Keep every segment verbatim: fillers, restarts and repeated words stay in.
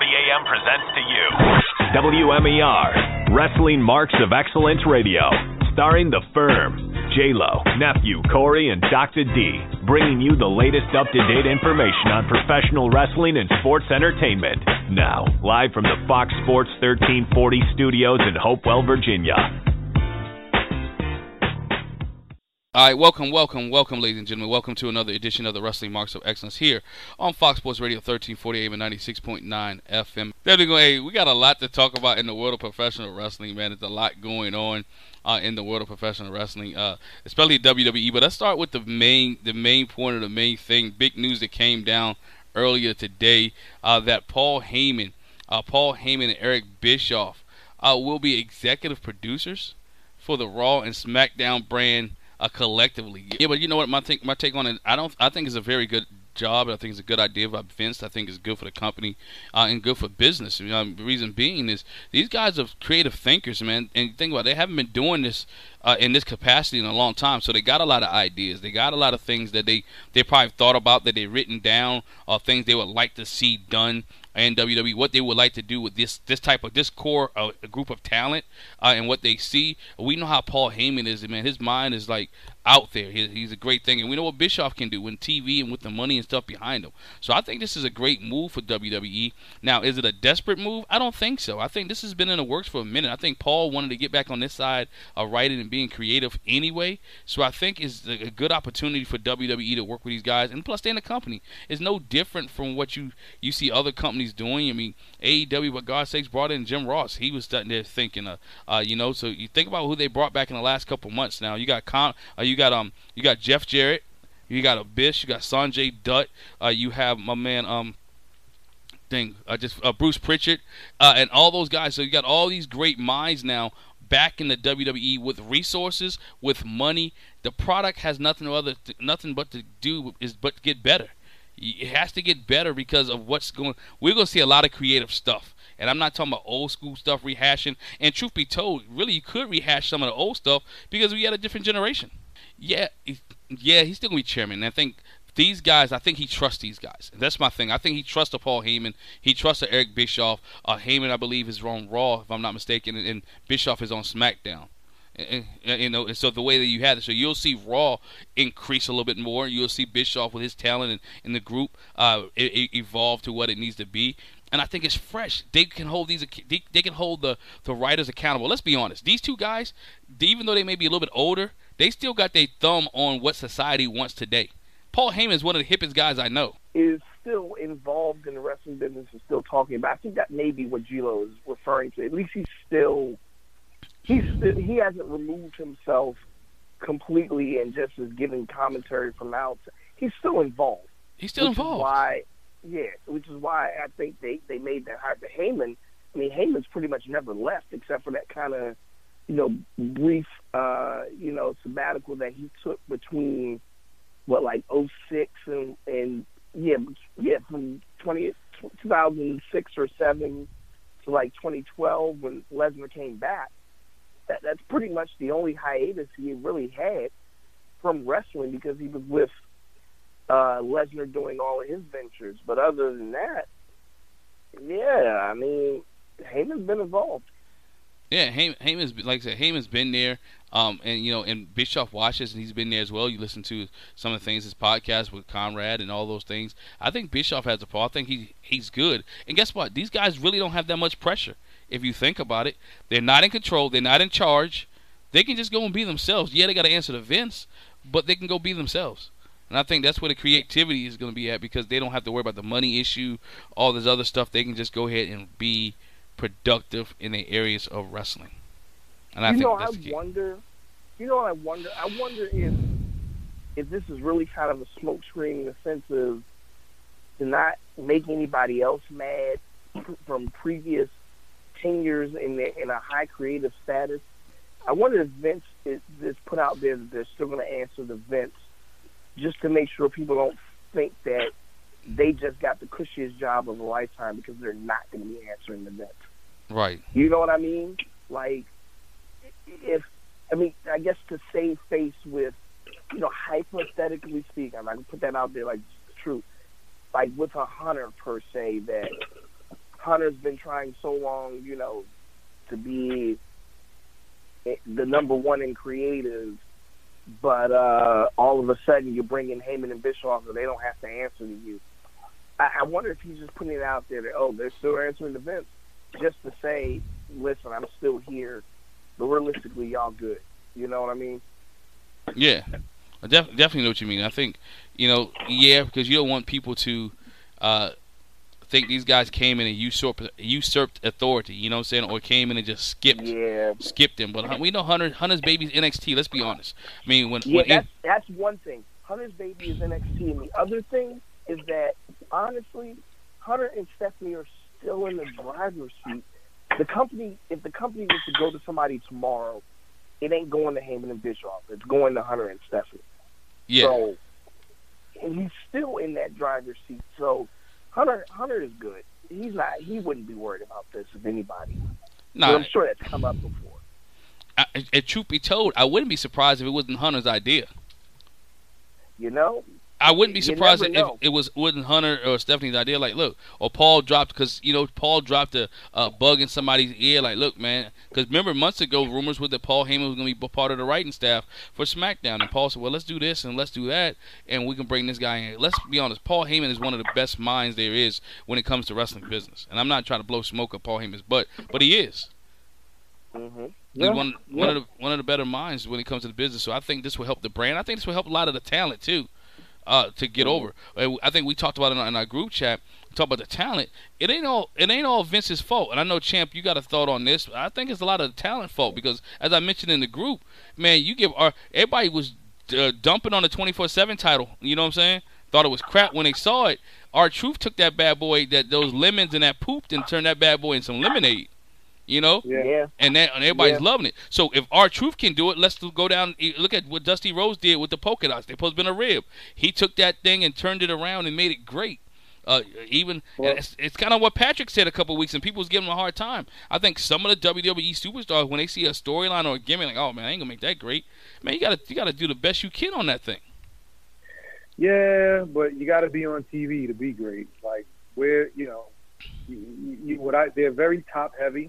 forty A M presents to you W M E R, Wrestling Marks of Excellence Radio, starring The Firm, J-Lo, Nephew, Corey, and Doctor D, bringing you the latest up-to-date information on professional wrestling and sports entertainment. Now, live from the Fox Sports thirteen forty studios in Hopewell, Virginia. All right, welcome, welcome, welcome, ladies and gentlemen. Welcome to another edition of the Wrestling Marks of Excellence here on Fox Sports Radio thirteen forty A M and ninety-six point nine F M. There we go. Hey, we got a lot to talk about in the world of professional wrestling, man. There's a lot going on uh, in the world of professional wrestling, uh, especially W W E. But let's start with the main, the main point of the main thing. Big news that came down earlier today uh, that Paul Heyman, uh, Paul Heyman and Eric Bischoff uh, will be executive producers for the Raw and SmackDown brand. Uh, collectively, yeah, but you know what? My take, my take on it, I don't, I think it's a very good job. I think it's a good idea by Vince. I think it's good for the company uh, and good for business. You know, the reason being is these guys are creative thinkers, man. And think about it, they haven't been doing this uh, in this capacity in a long time, so they got a lot of ideas. They got a lot of things that they they probably thought about, that they written down, or things they would like to see done in W W E, what they would like to do with this this type of this core uh, group of talent uh, and what they see. We know how Paul Heyman is, man. His mind is like out there. He, he's a great thing, and we know what Bischoff can do with T V and with the money and stuff behind him. So I think this is a great move for W W E. Now, is it a desperate move? I don't think so. I think this has been in the works for a minute. I think Paul wanted to get back on this side of writing and being creative anyway. So I think it's a good opportunity for W W E to work with these guys, and plus, they're in the company. It's no different from what you you see other companies doing. I mean, A E W, for God's sakes, brought in Jim Ross. He was sitting there thinking, uh, uh, you know. So you think about who they brought back in the last couple months. Now you got Con, uh, you got um, you got Jeff Jarrett, you got Abyss, you got Sanjay Dutt, uh, you have my man um, thing, uh, just uh, Bruce Pritchard, uh, and all those guys. So you got all these great minds now back in the W W E with resources, with money. The product has nothing other, nothing but to do is but get better. It has to get better because of what's going. We're going to see a lot of creative stuff, and I'm not talking about old school stuff rehashing. And truth be told, really, you could rehash some of the old stuff because we had a different generation. Yeah, yeah, he's still going to be chairman. And I think these guys, I think he trusts these guys. That's my thing. I think he trusts the Paul Heyman. He trusts the Eric Bischoff. Uh, Heyman, I believe, is on Raw, if I'm not mistaken, and, and Bischoff is on SmackDown. And, and, you know, and so the way that you had it, so you'll see Raw increase a little bit more. You'll see Bischoff with his talent in, in the group uh, it, it evolve to what it needs to be. And I think it's fresh. They can hold these. They, they can hold the, the writers accountable. Let's be honest. These two guys, even though they may be a little bit older, they still got their thumb on what society wants today. Paul Heyman is one of the hippest guys I know. Is still involved in the wrestling business and still talking about. I think that may be what G-Lo is referring to. At least he's still. He's still, he hasn't removed himself completely and just is giving commentary from outside. He's still involved. He's still which involved. Is why, yeah, which is why I think they, they made that hire. But Heyman, I mean, Heyman's pretty much never left except for that kind of, you know, brief, uh, you know, sabbatical that he took between, what, like oh six and, and yeah, yeah, from twenty, two thousand six or seven to like twenty twelve when Lesnar came back. That, that's pretty much the only hiatus he really had from wrestling because he was with uh, Lesnar doing all of his ventures. But other than that, yeah, I mean, Heyman's been involved. Yeah, Heyman, Heyman's like I said, Heyman's been there, um, and you know, and Bischoff watches, and he's been there as well. You listen to some of the things, his podcast with Conrad and all those things. I think Bischoff has a part. I think he he's good. And guess what? These guys really don't have that much pressure. If you think about it, they're not in control. They're not in charge. They can just go and be themselves. Yeah, they got to answer to Vince, but they can go be themselves. And I think that's where the creativity is going to be at because they don't have to worry about the money issue, all this other stuff. They can just go ahead and be productive in the areas of wrestling. And I you think know, that's I the key. wonder. You know, I wonder. I wonder if if this is really kind of a smokescreen in the sense of to not make anybody else mad from previous tenures in the, in a high creative status. I wonder if Vince is, is put out there that they're still going to answer the Vince just to make sure people don't think that they just got the cushiest job of a lifetime because they're not going to be answering the Vince. Right. You know what I mean? Like, if, I mean, I guess to save face with, you know, hypothetically speaking, I'm not going to put that out there like it's the truth, like with a Hunter per se, that Hunter's been trying so long, you know, to be the number one in creative, but uh, all of a sudden you're bringing Heyman and Bischoff, and they don't have to answer to you. I, I wonder if he's just putting it out there that, oh, they're still answering the Vince, just to say, listen, I'm still here, but realistically, y'all good. You know what I mean? Yeah, I def- definitely know what you mean. I think, you know, yeah, because you don't want people to uh, think these guys came in and usurped, usurped authority, you know what I'm saying, or came in and just skipped yeah. skipped him. But we know Hunter, Hunter's baby's N X T, let's be honest. I mean, when, yeah, when that's, it, that's one thing. Hunter's baby is N X T, and the other thing is that, honestly, Hunter and Stephanie are still in the driver's seat. The company, if the company was to go to somebody tomorrow, it ain't going to Heyman and Bischoff. It's going to Hunter and Stephanie. Yeah. So, and he's still in that driver's seat. So, Hunter, Hunter is good. He's not. He wouldn't be worried about this if anybody. Nah, but I'm sure that's come up before. I, and truth be told, I wouldn't be surprised if it wasn't Hunter's idea. You know. I wouldn't be surprised if know. it was wasn't Hunter or Stephanie's idea. Like, look, or Paul dropped, because, you know, Paul dropped a, a bug in somebody's ear. Like, look, man, because remember months ago, rumors were that Paul Heyman was going to be part of the writing staff for SmackDown. And Paul said, well, let's do this and let's do that, and we can bring this guy in. Let's be honest, Paul Heyman is one of the best minds there is when it comes to wrestling business. And I'm not trying to blow smoke up Paul Heyman's butt, but he is. Mm-hmm. He's yeah. one, yeah. one of the one of the better minds when it comes to the business. So I think this will help the brand. I think this will help a lot of the talent too. Uh, to get over, I think we talked about it in our group chat. Talk about the talent. It ain't all. It ain't all Vince's fault. And I know, Champ, you got a thought on this. I think it's a lot of the talent fault because, as I mentioned in the group, man, you give our everybody was uh, dumping on the twenty-four seven title. You know what I'm saying? Thought it was crap when they saw it. R-Truth took that bad boy, that those lemons and that pooped, and turned that bad boy into some lemonade. You know, yeah, and that and everybody's yeah. loving it. So if R-Truth can do it, let's go down. Look at what Dusty Rhodes did with the polka dots. They supposed to been a rib. He took that thing and turned it around and made it great. Uh, even well, it's, it's kind of what Patrick said a couple of weeks, and people was giving him a hard time. I think some of the W W E superstars, when they see a storyline or a gimmick, like, oh man, I ain't gonna make that great. Man, you gotta you gotta do the best you can on that thing. Yeah, but you gotta be on T V to be great. Like where you know, you, you, what I they're very top heavy.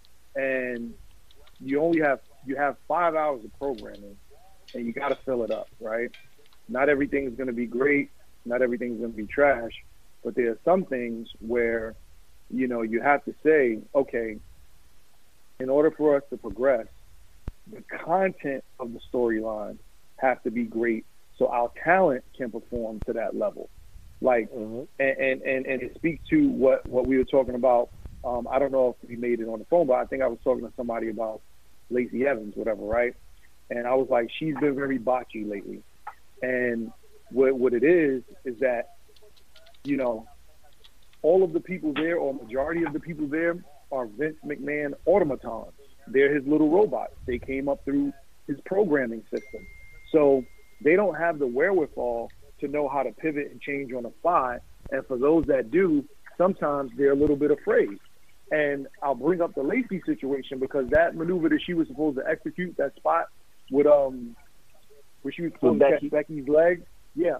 And you only have you have five hours of programming, and you got to fill it up, right? Not everything is going to be great, not everything is going to be trash, but there are some things where, you know, you have to say, okay, in order for us to progress, the content of the storyline has to be great, so our talent can perform to that level. Like, mm-hmm. and, and and and it speaks to what what we were talking about. Um, I don't know if we made it on the phone, but I think I was talking to somebody about Lacey Evans, whatever, right? And I was like, she's been very botchy lately. And what what it is, is that, you know, all of the people there, or majority of the people there, are Vince McMahon automatons. They're his little robots. They came up through his programming system. So they don't have the wherewithal to know how to pivot and change on the fly. And for those that do, sometimes they're a little bit afraid. And I'll bring up the Lacey situation because that maneuver that she was supposed to execute, that spot with um, where she was supposed to catch Becky's leg, yeah.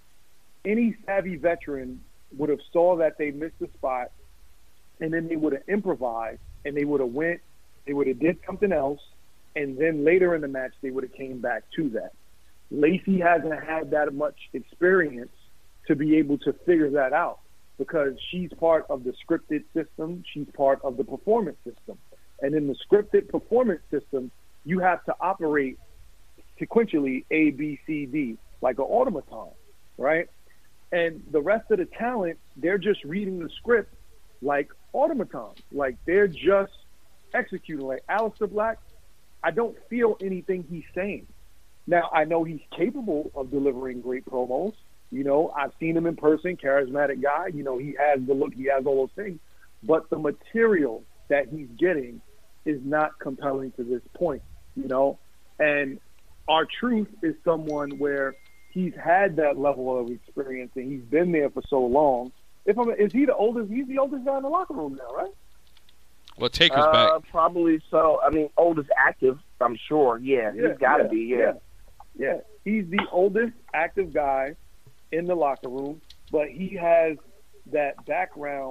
Any savvy veteran would have saw that they missed the spot, and then they would have improvised, and they would have went, they would have did something else, and then later in the match they would have came back to that. Lacey hasn't had that much experience to be able to figure that out, because she's part of the scripted system, she's part of the performance system. And in the scripted performance system, you have to operate sequentially A, B, C, D, like an automaton, right? And the rest of the talent, they're just reading the script like automatons. Like they're just executing. Like Aleister Black, I don't feel anything he's saying. Now, I know he's capable of delivering great promos. You know, I've seen him in person, charismatic guy. You know, he has the look, he has all those things. But the material that he's getting is not compelling to this point, you know. And R-Truth is someone where he's had that level of experience and he's been there for so long. If I'm, is he the oldest? He's the oldest guy in the locker room now, right? Well, Taker's uh, back. Probably so. I mean, oldest active, I'm sure. Yeah, yeah he's got to yeah, be, yeah. yeah. Yeah, he's the oldest active guy in the locker room, but he has that background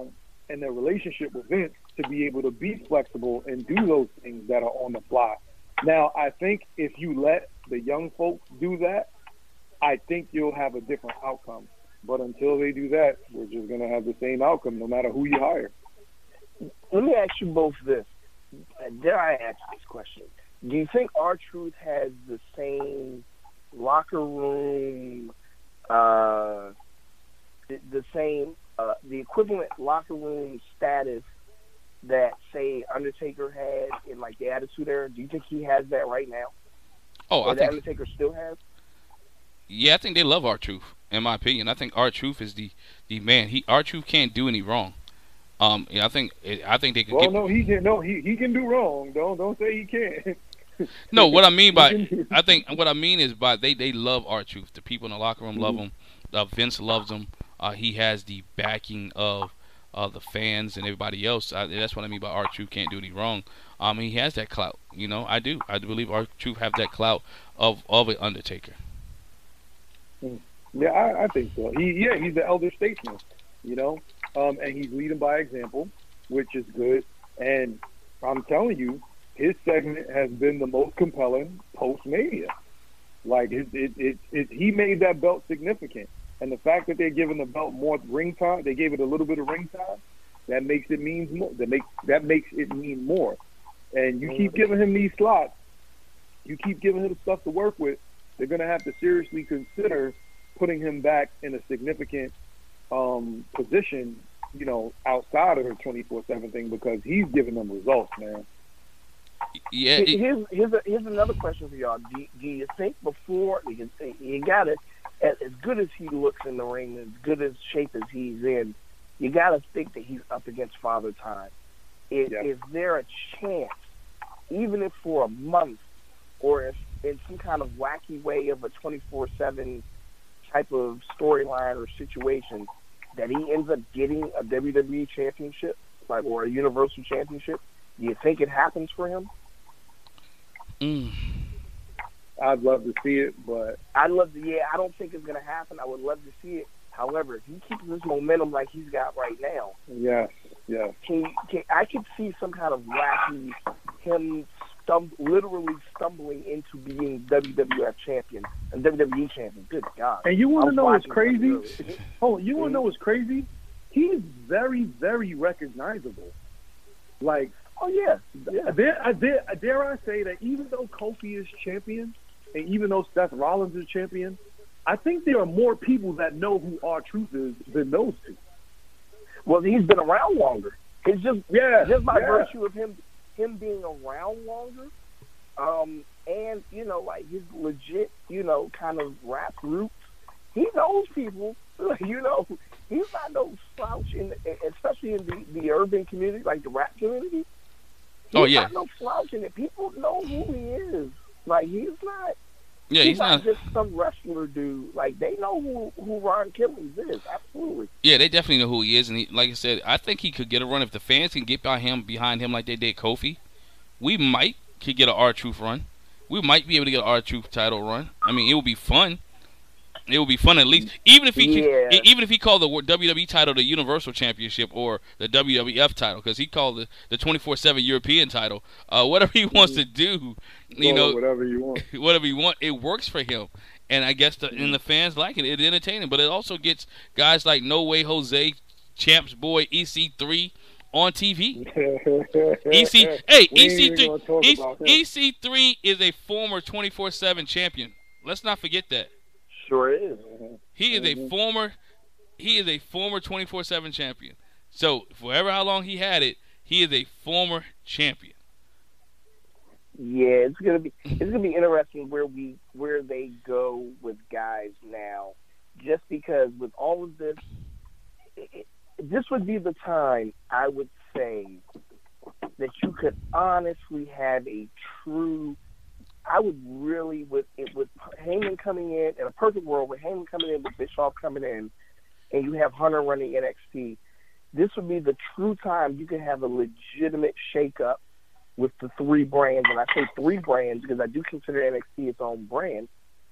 and their relationship with Vince to be able to be flexible and do those things that are on the fly. Now, I think if you let the young folks do that, I think you'll have a different outcome. But until they do that, we're just going to have the same outcome no matter who you hire. Let me ask you both this. Dare I ask this question? Do you think R-Truth has the same locker room, uh, the, the same, uh, the equivalent locker room status that, say, Undertaker had in, like, the Attitude Era? Do you think he has that right now? Oh, or I that think Undertaker still has? Yeah, I think they love R-Truth, in my opinion. I think R-Truth is the, the man. He R-Truth can't do any wrong. Um, yeah, I think I think they could. Well, get... no, he can. No, he he can do wrong. Don't don't say he can't. No, what I mean by I think what I mean is by they, they love R-Truth. The people in the locker room love him. Uh, Vince loves him. Uh, he has the backing of uh, the fans and everybody else. I, that's what I mean by R-Truth can't do any wrong. Um, he has that clout. You know, I do. I do believe R-Truth have that clout of of an Undertaker. Yeah, I, I think so. He yeah, he's the elder statesman. You know. Um, and he's leading by example, which is good. And I'm telling you, his segment has been the most compelling post-Mania. Like, it, it, it, it, he made that belt significant. And the fact that they're giving the belt more ring time, they gave it a little bit of ring time, that makes it means more. That makes that makes it mean more. And you keep giving him these slots, you keep giving him stuff to work with, they're going to have to seriously consider putting him back in a significant Um, position, you know, outside of her twenty-four seven thing because he's giving them results, man. Yeah. It, here's here's, a, here's another question for y'all. Do, do you think before you, you got it as good as he looks in the ring, as good as shape as he's in, you got to think that he's up against Father Time. Is, yeah. is there a chance, even if for a month, or if in some kind of wacky way of a twenty-four seven type of storyline or situation, that he ends up getting a W W E championship, like, or a Universal Championship? Do you think it happens for him? Mm. I'd love to see it, but I'd love to. Yeah, I don't think it's going to happen. I would love to see it. However, if he keeps this momentum like he's got right now, yes, yes, can, can I could see some kind of wacky him stum- literally stumbling into being W W F champion and W W E champion. Good God! And you want to know what's crazy? Oh, you want to mm-hmm. know what's crazy? He's very, very recognizable. Like, oh yeah, yeah. Dare, I dare, dare I say that even though Kofi is champion, and even though Seth Rollins is champion, I think there are more people that know who R-Truth is than those two. Well, he's been around longer. It's just yeah, just by yeah. virtue of him him being around longer, um, and you know, like his legit, you know, kind of rap roots. He knows people. You know, he's not no slouch in, the, especially in the, the urban community, like the rap community. He's oh yeah, not no slouch in it. People know who he is. Like he's not. Yeah, he's, he's not, not just some wrestler dude. Like they know who who Ron Killings is. Absolutely. Yeah, they definitely know who he is, and he, like I said, I think he could get a run if the fans can get by him behind him like they did Kofi. We might could get an R-Truth run. We might be able to get an R-Truth title run. I mean, it would be fun. It would be fun at least, even if he yeah. could, even if he called the W W E title the Universal Championship or the W W F title, because he called the the twenty-four seven European title. Uh, whatever he wants to do, you Call know, it whatever you want, whatever you want, it works for him. And I guess the and the fans like it. It's entertaining, but it also gets guys like No Way Jose, Champs Boy, E C three on T V. E C, hey, E C three, E C three is a former twenty-four seven champion. Let's not forget that. Sure is. He is mm-hmm. a former, he is a former twenty-four seven champion. So forever how long he had it, he is a former champion. Yeah, it's gonna be it's gonna be interesting where we where they go with guys now, just because with all of this, it, this would be the time I would say that you could honestly have a true. I would really, with it with Heyman coming in, in a perfect world, with Heyman coming in, with Bischoff coming in, and you have Hunter running N X T, this would be the true time you could have a legitimate shake-up with the three brands. And I say three brands because I do consider N X T its own brand.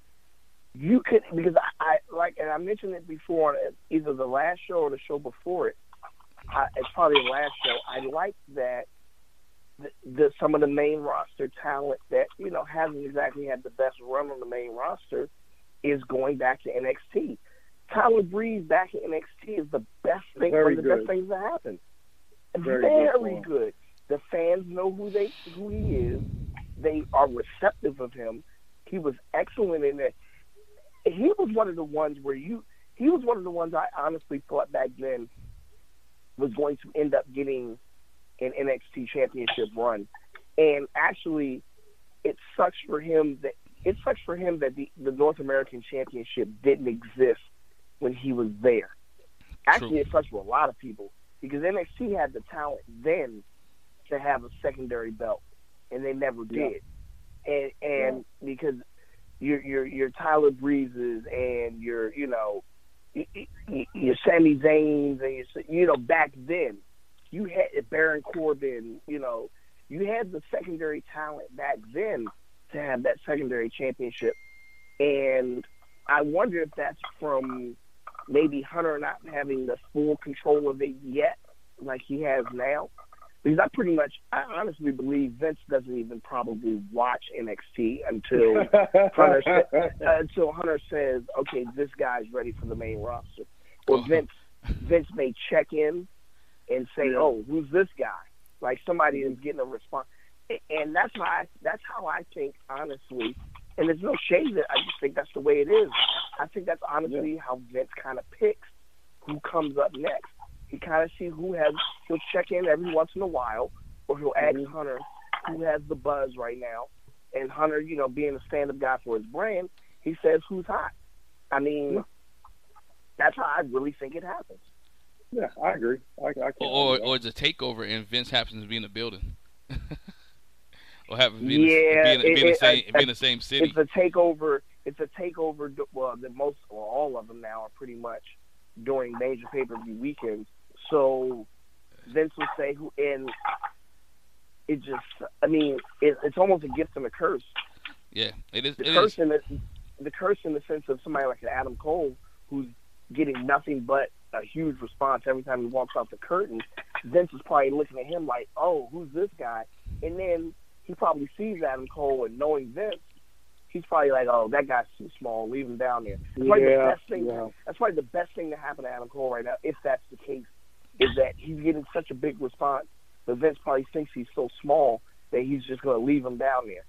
You could, because I, I like, and I mentioned it before on either the last show or the show before it, I, as part of the last show, I like that the, the some of the main roster talent that, you know, hasn't exactly had the best run on the main roster is going back to N X T. Tyler Breeze back in N X T is the best thing, Very one of the good. best things that happened. Very Very, good. good. The fans know who they who he is. They are receptive of him. He was excellent in it. He was one of the ones where you. He was one of the ones I honestly thought back then was going to end up getting an N X T championship run. And actually, it sucks for him that it sucks for him that the, the North American Championship didn't exist when he was there. Actually, True. it sucks for a lot of people because N X T had the talent then to have a secondary belt, and they never did. And and yeah. because your your your Tyler Breezes and your you know your Sami Zayns and your, you know back then you had Baron Corbin, you know you had the secondary talent back then to have that secondary championship, and I wonder if that's from maybe Hunter not having the full control of it yet, like he has now. Because I pretty much, I honestly believe Vince doesn't even probably watch N X T until Hunter sa- uh, until Hunter says, "Okay, this guy's ready for the main roster," or Oh. Vince Vince may check in and say, Yeah. "Oh, who's this guy?" Like somebody is getting a response, and that's how I, that's how I think honestly. And there's no shade that I just think that's the way it is. I think that's honestly yeah. how Vince kind of picks who comes up next. He kind of see who has, he'll check in every once in a while, or he'll ask mm-hmm. Hunter who has the buzz right now. And Hunter, you know, being a stand-up guy for his brand, he says who's hot. I mean, yeah. that's how I really think it happens. Yeah, I agree. I, I can't or or it's a takeover and Vince happens to be in the building. Or happens to be in, yeah, the, be in, it, be in, the, it, same, it, be in the same city. It's a takeover. It's a takeover. Well, the most or all of them now are pretty much during major pay-per-view weekends. So Vince will say who, and it just, I mean, it, it's almost a gift and a curse. Yeah, it is. The it curse is. in the, the curse in the sense of somebody like an Adam Cole who's getting nothing but a huge response every time he walks off the curtain. Vince is probably looking at him like, "Oh, who's this guy?" And then he probably sees Adam Cole, and knowing Vince, he's probably like, "Oh, that guy's too small. Leave him down there." That's probably yeah, the best thing. yeah. That's probably the best thing to happen to Adam Cole right now, if that's the case, is that he's getting such a big response. But Vince probably thinks he's so small that he's just going to leave him down there.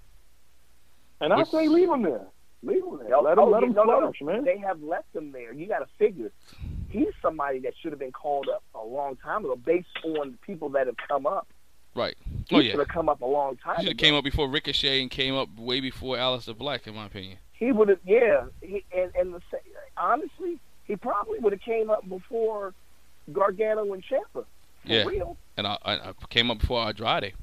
And I say leave him there. Leave him there. Oh, let him, oh, let him no, flourish, no, no. man. They have left him there. You got to figure. He's somebody that should have been called up a long time ago based on the people that have come up. Right. He Oh, should yeah. have come up a long time He should ago. have came up before Ricochet and came up way before Aleister Black, in my opinion. He would have, yeah. He, and and the, honestly, he probably would have came up before Gargano and Ciampa. For Yeah. real. And I, I, I came up before Andrade.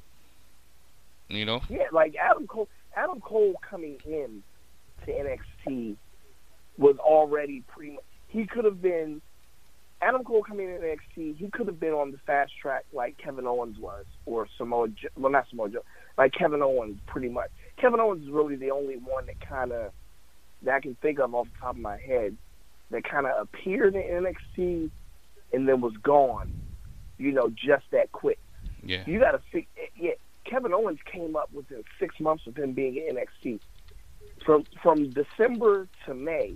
You know? Yeah, like Adam Cole. Adam Cole coming in to N X T was already pretty much. He could have been. Adam Cole coming in to N X T, he could have been on the fast track like Kevin Owens was, or Samoa Joe. Well, not Samoa Joe, like Kevin Owens, pretty much. Kevin Owens is really the only one that kind of that I can think of off the top of my head that kind of appeared in N X T and then was gone. You know, just that quick. Yeah. You got to figure. Yeah, Kevin Owens came up within six months of him being in N X T. From from December to May,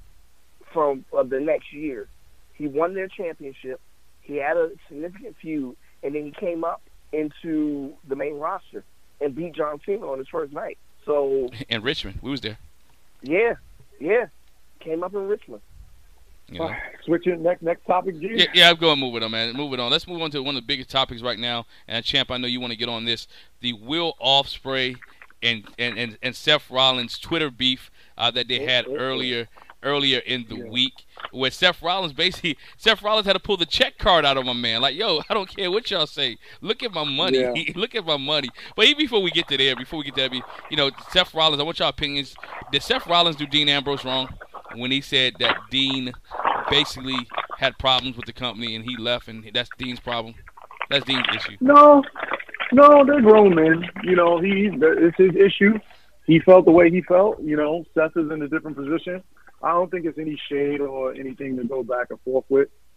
from of the next year, he won their championship. He had a significant feud, and then he came up into the main roster and beat John Cena on his first night. So In Richmond. We was there. yeah, yeah, came up in Richmond. You know? Switching next next topic, G. Yeah, yeah, I'm going to move it on, man. Move it on. Let's move on to one of the biggest topics right now. And, Champ, I know you want to get on this. The Will Ospreay and, and, and, and Seth Rollins Twitter beef uh, that they had earlier earlier in the Yeah. week, where Seth Rollins basically, Seth Rollins had to pull the check card out of my man. Like, yo, I don't care what y'all say. Look at my money. Yeah. Look at my money. But even before we get to there, before we get to that, you know, Seth Rollins, I want y'all opinions. Did Seth Rollins do Dean Ambrose wrong when he said that Dean basically had problems with the company and he left and that's Dean's problem? That's Dean's issue. No, no, they're grown men. You know, he it's his issue. He felt the way he felt. You know, Seth is in a different position. I don't think it's any shade or anything to go back and forth with.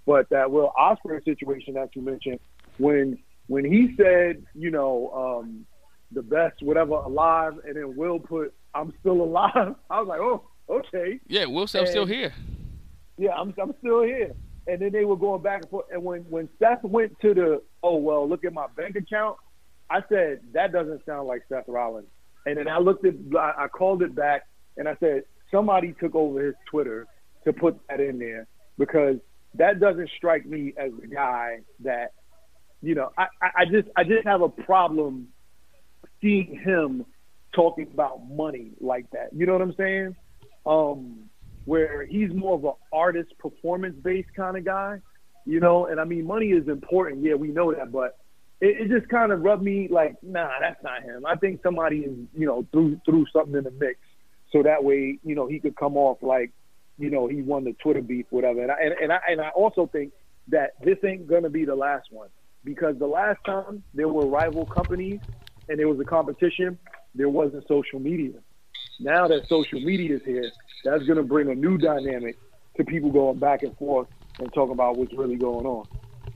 But that Will Ospreay situation that you mentioned, when when he said, you know, um, the best whatever alive, and then Will put I'm still alive, I was like, oh, okay. Yeah, Will Self's still here. Yeah, I'm I'm still here. And then they were going back and forth. And when, when Seth went to the, oh, well, look at my bank account, I said, that doesn't sound like Seth Rollins. And then I looked at, I, I called it back, and I said, somebody took over his Twitter to put that in there, because that doesn't strike me as the guy that, you know, I, I just I just have a problem seeing him talking about money like that. You know what I'm saying? Um, where he's more of an artist, performance-based kind of guy, you know? And, I mean, money is important. Yeah, we know that. But it, it just kind of rubbed me like, nah, that's not him. I think somebody, is, you know, threw, threw something in the mix so that way, you know, he could come off like, you know, he won the Twitter beef, whatever. And I, and, and I, and I also think that this ain't going to be the last one, because the last time there were rival companies and there was a competition, there wasn't social media. Now that social media is here, that's going to bring a new dynamic to people going back and forth and talking about what's really going on.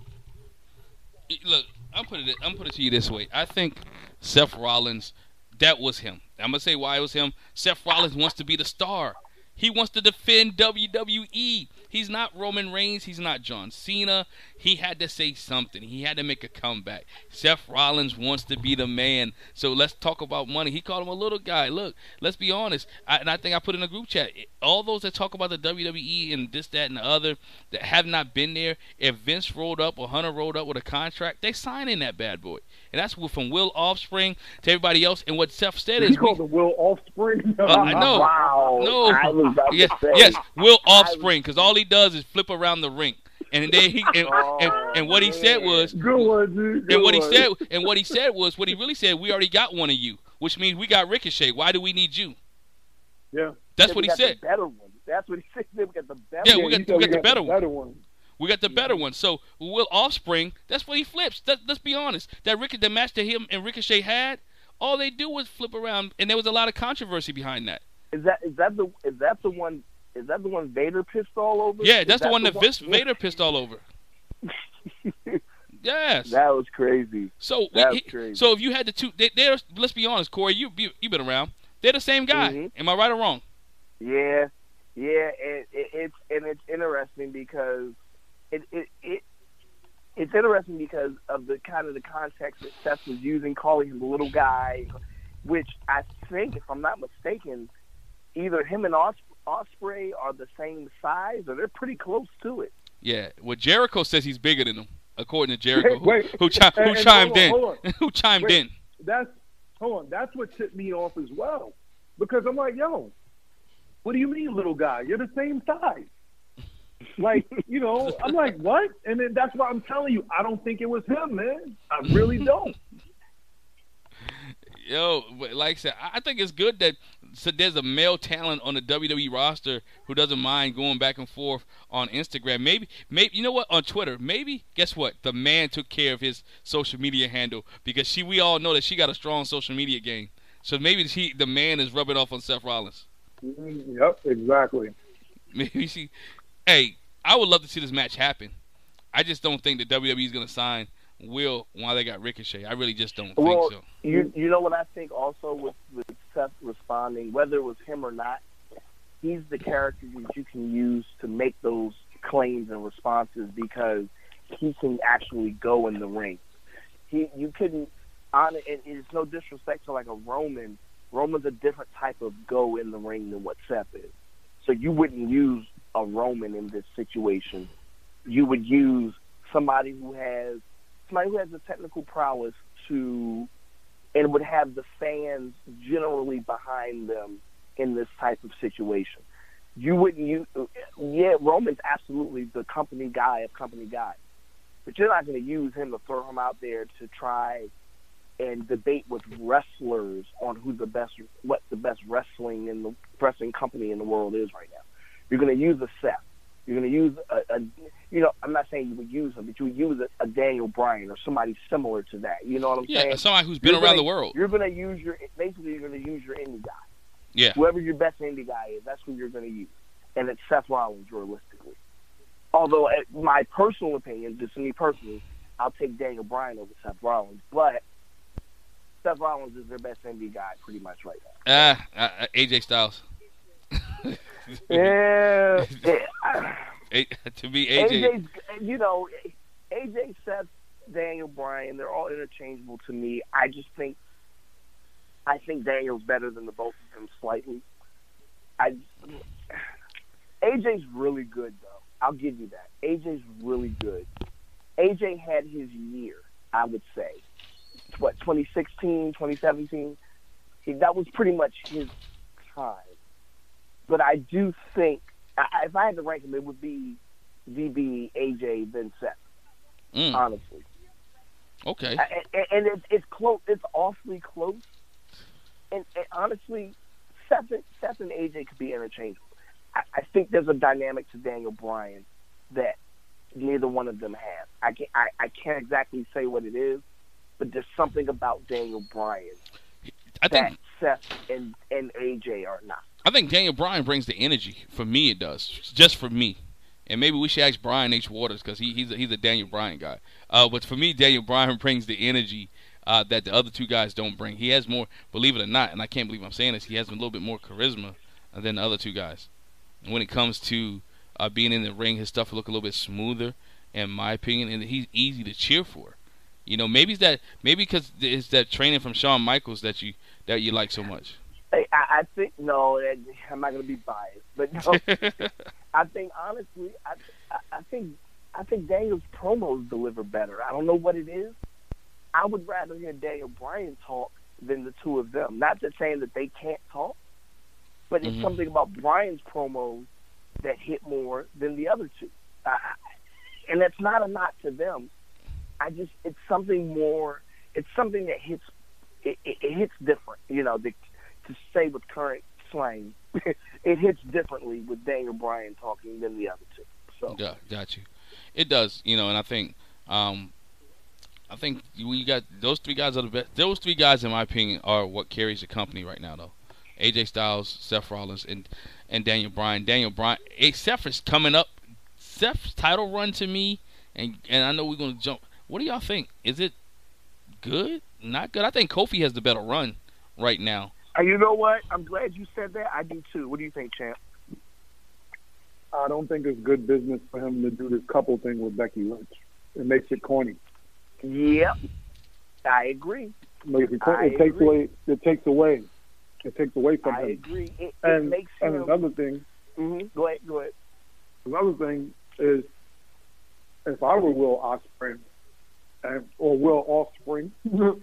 Look, I'm putting it. I'm putting it to you this way. I think Seth Rollins, that was him. I'm gonna say why it was him. Seth Rollins wants to be the star. He wants to defend W W E. He's not Roman Reigns. He's not John Cena. He had to say something. He had to make a comeback. Seth Rollins wants to be the man. So let's talk about money. He called him a little guy. Look, let's be honest. I, and I think I put in a group chat, all those that talk about the W W E and this, that, and the other that have not been there, if Vince rolled up or Hunter rolled up with a contract, they sign in that bad boy. And that's from Will Offspring to everybody else. And what Seth said is... He called him Will Offspring? Uh, I know. Wow. No. I was about yes, to say. yes, Will Offspring, because all he does is flip around the ring. And then he and, Oh, and, and what he said was Good one, dude. Good and what he one. said and what he said was what he really said, we already got one of you, which means we got Ricochet. Why do we need you? Yeah. That's Yeah, what we he got said. The better one. That's what he said. We got the better Yeah, one. we got- he said we got the better one. better one. We got the better one. So Will Offspring, that's what he flips. That, let's be honest. That Rick, the match that him and Ricochet had, all they do was flip around, and there was a lot of controversy behind that. Is that is that the is that the one is that the one Vader pissed all over? Yeah, Is that's the that one that Vince Vader pissed all over. Yes. That was crazy. So That's he- crazy. so if you had the two, they, they're let's be honest, Corey, you you you've been around. They're the same guy. Mhm. Am I right or wrong? Yeah, yeah, and it, it's and it's interesting because it, it it it's interesting because of the kind of the context that Seth was using, calling him a little guy, which I think, if I'm not mistaken, either him and Os- Ospreay are the same size, or they're pretty close to it. Yeah. Well, Jericho says he's bigger than him, according to Jericho, who, Wait, who, chi- who and- and chimed hold on, in. hold on. who chimed Wait. in? That's hold on. That's what tipped me off as well, because I'm like, yo, what do you mean, little guy? You're the same size. Like, you know, I'm like, what? And then that's why I'm telling you, I don't think it was him, man. I really don't. Yo, but like I said, I I think it's good that so there's a male talent on the W W E roster who doesn't mind going back and forth on Instagram. Maybe, maybe you know what? On Twitter, maybe guess what? The man took care of his social media handle because she. We all know that she got a strong social media game. So maybe she, the man, is rubbing off on Seth Rollins. Mm, Yep, exactly. Maybe she. Hey, I would love to see this match happen. I just don't think the W W E is going to sign Will while they got Ricochet. I really just don't Well, think so. you you know what I think also with, with Seth responding, whether it was him or not, he's the character that you can use to make those claims and responses because he can actually go in the ring. He you couldn't on it, and it's no disrespect to like a Roman. Roman's a different type of go in the ring than what Seth is. So you wouldn't use a Roman in this situation. You would use somebody who has somebody who has the technical prowess to, and would have the fans generally behind them in this type of situation. You wouldn't use, yeah, Roman's absolutely the company guy of company guys, but you're not going to use him to throw him out there to try and debate with wrestlers on who the best, what the best wrestling in the wrestling company in the world is right now. You're going to use a Seth. You're going to use a, a, you know, I'm not saying you would use him, but you would use a, a Daniel Bryan or somebody similar to that. You know what I'm Yeah, saying? somebody who's been You're around gonna- the world. You're going to use your, basically you're going to use your indie guy. Yeah. Whoever your best indie guy is, that's who you're going to use. And it's Seth Rollins, realistically. Although, uh, my personal opinion, just me personally, I'll take Daniel Bryan over Seth Rollins. But Seth Rollins is their best N B A guy pretty much right now. Ah, uh, uh, A J Styles. yeah. yeah. A, to be A J. A J's, you know, A J, Seth, Daniel Bryan, they're all interchangeable to me. I just think, I think Daniel's better than the both of them slightly. I, A J's really good, though. I'll give you that. A J's really good. A J had his year, I would say. What, twenty sixteen, twenty seventeen? He, that was pretty much his time. But I do think, I, if I had to rank him, it would be V B, A J, then Seth. Mm. Honestly. Okay. I, and and it's, it's close. It's awfully close. And, and honestly, Seth and, Seth and A J could be interchangeable. I, I think there's a dynamic to Daniel Bryan that neither one of them have. I can't, I, I can't exactly say what it is, but there's something about Daniel Bryan I think, that Seth and, and A J are not. I think Daniel Bryan brings the energy. For me, it does. Just for me. And maybe we should ask Brian H. Waters because he, he's, a, he's a Daniel Bryan guy. Uh, but for me, Daniel Bryan brings the energy uh, that the other two guys don't bring. He has more, believe it or not, and I can't believe I'm saying this, he has a little bit more charisma than the other two guys. And when it comes to uh, being in the ring, his stuff will look a little bit smoother, in my opinion, and he's easy to cheer for. You know, maybe it's that maybe because it's that training from Shawn Michaels that you that you like so much. I, I think no, I'm not going to be biased, but no, I think honestly, I, I think I think Daniel's promos deliver better. I don't know what it is. I would rather hear Daniel Bryan talk than the two of them. Not just saying that they can't talk, but it's mm-hmm. something about Bryan's promos that hit more than the other two. Uh, and that's not a knock to them. I just, it's something more, it's something that hits, it, it, it hits different, you know, the, to say with current slang, it hits differently with Daniel Bryan talking than the other two. So yeah, got you. It does, you know, and I think, um, I think we got those three guys are the best. Those three guys, in my opinion, are what carries the company right now, though. A J Styles, Seth Rollins, and and Daniel Bryan. Daniel Bryan, hey, Seth is coming up. Seth's title run to me, and and I know we're gonna jump. What do y'all think? Is it good? Not good? I think Kofi has the better run right now. And you know what? I'm glad you said that. I do too. What do you think, Champ? I don't think it's good business for him to do this couple thing with Becky Lynch. It makes it corny. Yep, I agree. It, makes it, I it takes agree. away. It takes away. It takes away from I him. agree. It, it and makes and him. another thing. Mm-hmm. Go ahead. Go ahead. Another thing is, if I were Will Ospreay, and, or Will Offspring,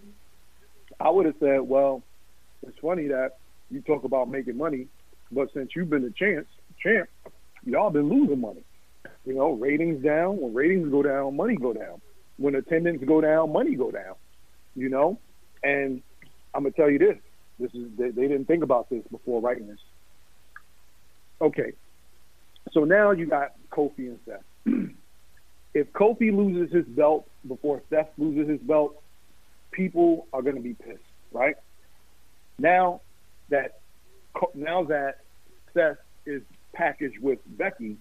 I would have said, well, it's funny that you talk about making money, but since you've been the champ, champ, y'all been losing money. You know, ratings down. When ratings go down, money go down. When attendance go down, money go down. You know, and I'm gonna tell you this: this is they, they didn't think about this before writing this. Okay, so now you got Kofi and Seth. If Kofi loses his belt before Seth loses his belt, people are going to be pissed, right? Now that now that Seth is packaged with Becky,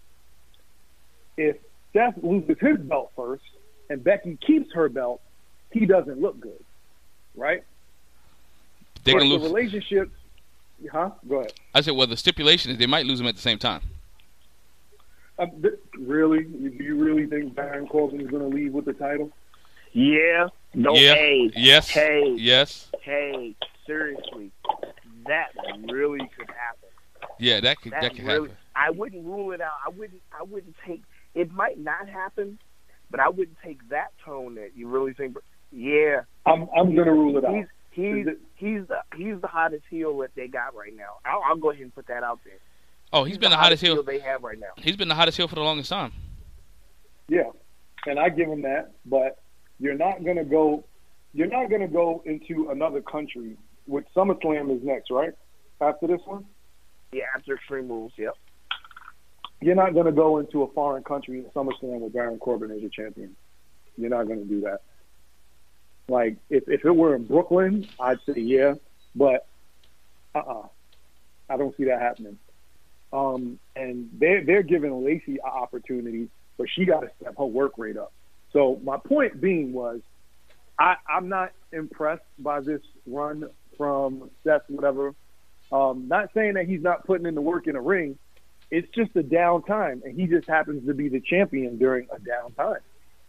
if Seth loses his belt first and Becky keeps her belt, he doesn't look good, right? They're but gonna the lose. relationship, huh? Go ahead. I said, well, the stipulation is they might lose them at the same time. Um, th- really? Do you really think Baron Corbin is going to leave with the title? Yeah. No. Yeah. Hey. Yes. Hey. Yes. Hey. Seriously, that really could happen. Yeah, that could that, That could really. happen. I wouldn't rule it out. I wouldn't. I wouldn't take. It might not happen, but I wouldn't take that tone that you really think. Yeah. I'm I'm going to rule it out. He's he's it- he's the he's the hottest heel that they got right now. I'll, I'll go ahead and put that out there. Oh, he's been the hottest heel. they have right now. He's been the hottest heel for the longest time. Yeah, and I give him that, but you're not gonna go. You're not gonna go into another country. With SummerSlam is next, right? After this one, Yeah, after Extreme Rules. Yep. you're not gonna go into a foreign country at SummerSlam with Baron Corbin as your champion. You're not gonna do that. Like if if it were in Brooklyn, I'd say yeah, but uh uh-uh. uh, I don't see that happening. Um, and they're they're giving Lacey an opportunity but she got to step her work rate up. So my point being was, I, I'm not impressed by this run from Seth, whatever. Um, not saying that he's not putting in the work in the ring. It's just a downtime, and he just happens to be the champion during a downtime.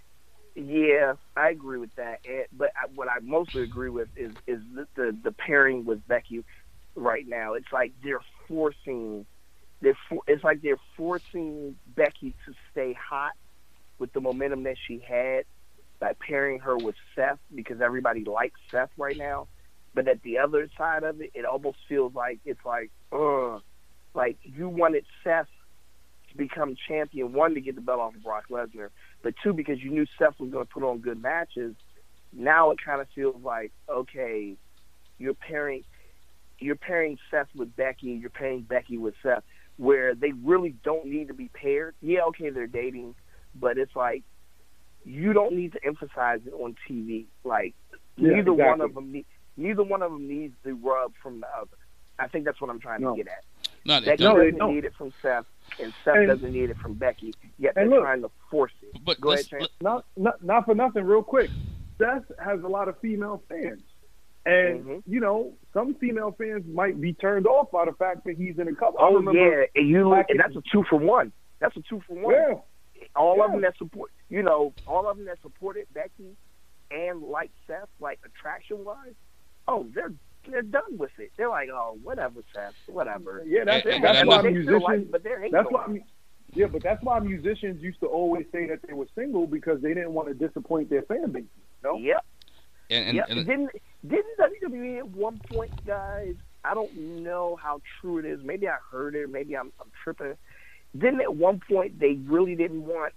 Yeah, I agree with that. And, but I, what I mostly agree with is is the, the the pairing with Becky right now. It's like they're forcing, they're for, it's like they're forcing Becky to stay hot with the momentum that she had by pairing her with Seth, because everybody likes Seth right now. But at the other side of it, it almost feels like it's like, ugh, like you wanted Seth to become champion, one, to get the belt off of Brock Lesnar, but two, because you knew Seth was going to put on good matches. Now it kind of feels like, okay, you're pairing you're pairing Seth with Becky, you're pairing Becky with Seth, where they really don't need to be paired. Yeah, okay, they're dating, but it's like you don't need to emphasize it on T V. Like Yeah, neither exactly. one of them need, neither one of them needs the rub from the other. I think that's what I'm trying No. to get at. No, they Becky don't. No, they doesn't don't. need it from Seth, and Seth And- doesn't need it from Becky. Yet they're and look- trying to force it. But Go ahead, let's, Chance. let, Not, not, not for nothing, real quick. Seth has a lot of female fans. And, Mhm. you know, some female fans might be turned off by the fact that he's in a couple. I Oh remember- yeah, and you back and in- that's a two for one. That's a two for one. Yeah. All of Yeah. them that support, you know, all of them that supported Becky and like Seth, like attraction wise, oh, they're they're done with it. They're like, oh, whatever, Seth, whatever. Yeah, that's, And- and- that's and why look- they still like, musicians. but they're hating That's on why. it. mu- Yeah, but that's why musicians used to always say that they were single, because they didn't want to disappoint their fan base. You know? Yep. and, and, yep. and didn't didn't W W E at one point, guys? I don't know how true it is. Maybe I heard it. Maybe I'm, I'm tripping. Didn't at one point they really didn't want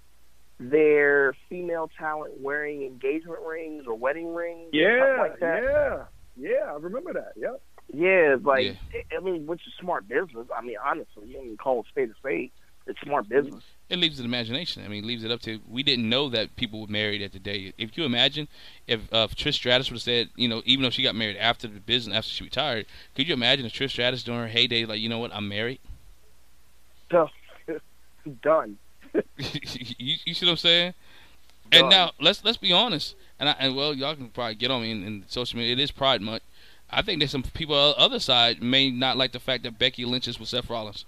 their female talent wearing engagement rings or wedding rings? or Yeah, something like that? yeah, yeah. I remember that. Yep. Yeah, it's like, Yeah. I mean, which is smart business. I mean, honestly, you can call it spade a spade. It's smart business. it leaves it imagination. I mean, it leaves it up to. We didn't know that people were married at the day. If you imagine, if, uh, if Trish Stratus would have said, you know, even though she got married after the business, after she retired, could you imagine if Trish Stratus during her heyday, like, you know what, I'm married? So, done. you, you see what I'm saying? And Done. now let's let's be honest. And I, and well, y'all can probably get on me in, in social media. It is Pride Month. I think there's some people on the other side may not like the fact that Becky Lynch is with Seth Rollins,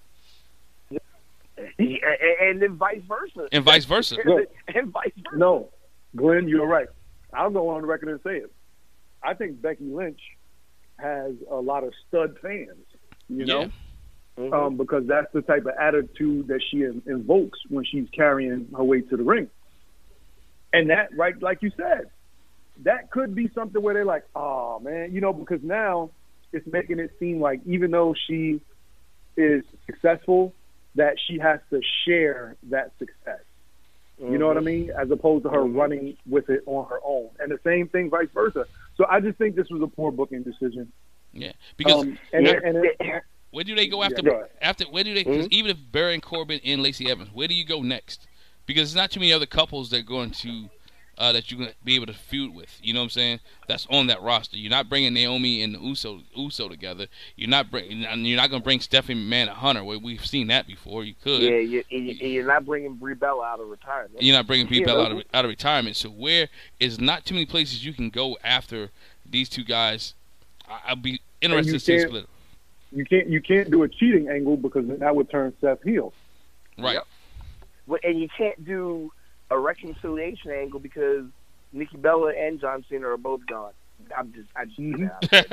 Yeah, and then vice versa. and vice versa. Look. and vice versa. No, Glenn, you're right. I'll go on the record and say it. I think Becky Lynch has a lot of stud fans. You know. Yeah. Mhm. um, because that's the type of attitude that she in, invokes when she's carrying her way to the ring. And that, right, like you said, that could be something where they're like, oh, man, you know, because now it's making it seem like even though she is successful, that she has to share that success. You know what I mean? As opposed to her Mhm. running with it on her own. And the same thing vice versa. So I just think this was a poor booking decision. Yeah, because Um, and, Yeah. and it, where do they go after? Yeah, go ahead. After where do they? Because Mhm. even if Baron Corbin and Lacey Evans, where do you go next? Because there's not too many other couples that are going to uh, that you're going to be able to feud with. You know what I'm saying? That's on that roster. You're not bringing Naomi and the Uso Uso together. You're not bring, You're not going to bring Stephanie McMahon and Hunter. Well, we've seen that before. You could. Yeah, you, you, you're not bringing Brie Bella out of retirement. You're not bringing Brie Yeah. Bella out of out of retirement. So where is not too many places you can go after these two guys? I, I'll be interested you to see a can't- split. you can't you can't do a cheating angle because that would turn Seth heel. Right. Yep. Well, and you can't do a reconciliation angle because Nikki Bella and John Cena are both gone. I'm just, I just Mhm.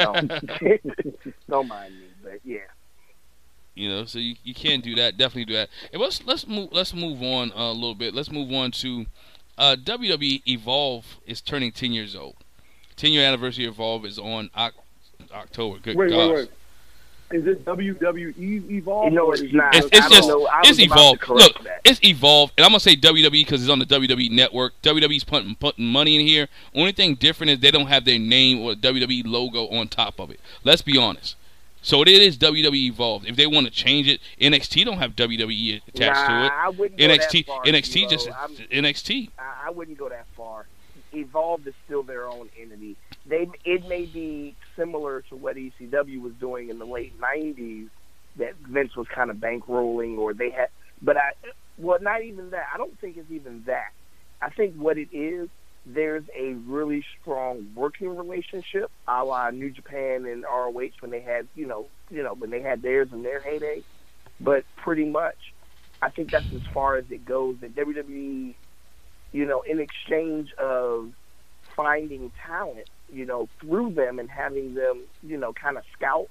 don't, don't mind me, but yeah. You know, so you, you can't do that. Definitely do that. And let's let's move let's move on uh, a little bit. Let's move on to uh, W W E Evolve is turning ten years old. Ten year anniversary of Evolve is on Oc- October. Good Wait, gosh. wait, wait. Is it W W E Evolve? No, or it's is it not. It's, I it's don't just know. I it's was about to Evolve. correct Look, that. it's Evolve, and I'm gonna say W W E because it's on the W W E Network. W W E's putting putting money in here. Only thing different is they don't have their name or W W E logo on top of it. Let's be honest. So it is W W E Evolved. If they want to change it, N X T don't have W W E attached nah, to it. I wouldn't go N X T that far, N X T D'Lo. just I'm- N X T. I, I wouldn't go that far. Evolve is still their own entity. They it may be similar to what E C W was doing in the late nineties that Vince was kind of bankrolling, or they had. But I, well, not even that. I don't think it's even that. I think what it is, there's a really strong working relationship, a la New Japan and R O H when they had, you know, you know, when they had theirs in their heyday. But pretty much, I think that's as far as it goes. That W W E, you know, in exchange of finding talent, you know, through them and having them, you know, kind of scout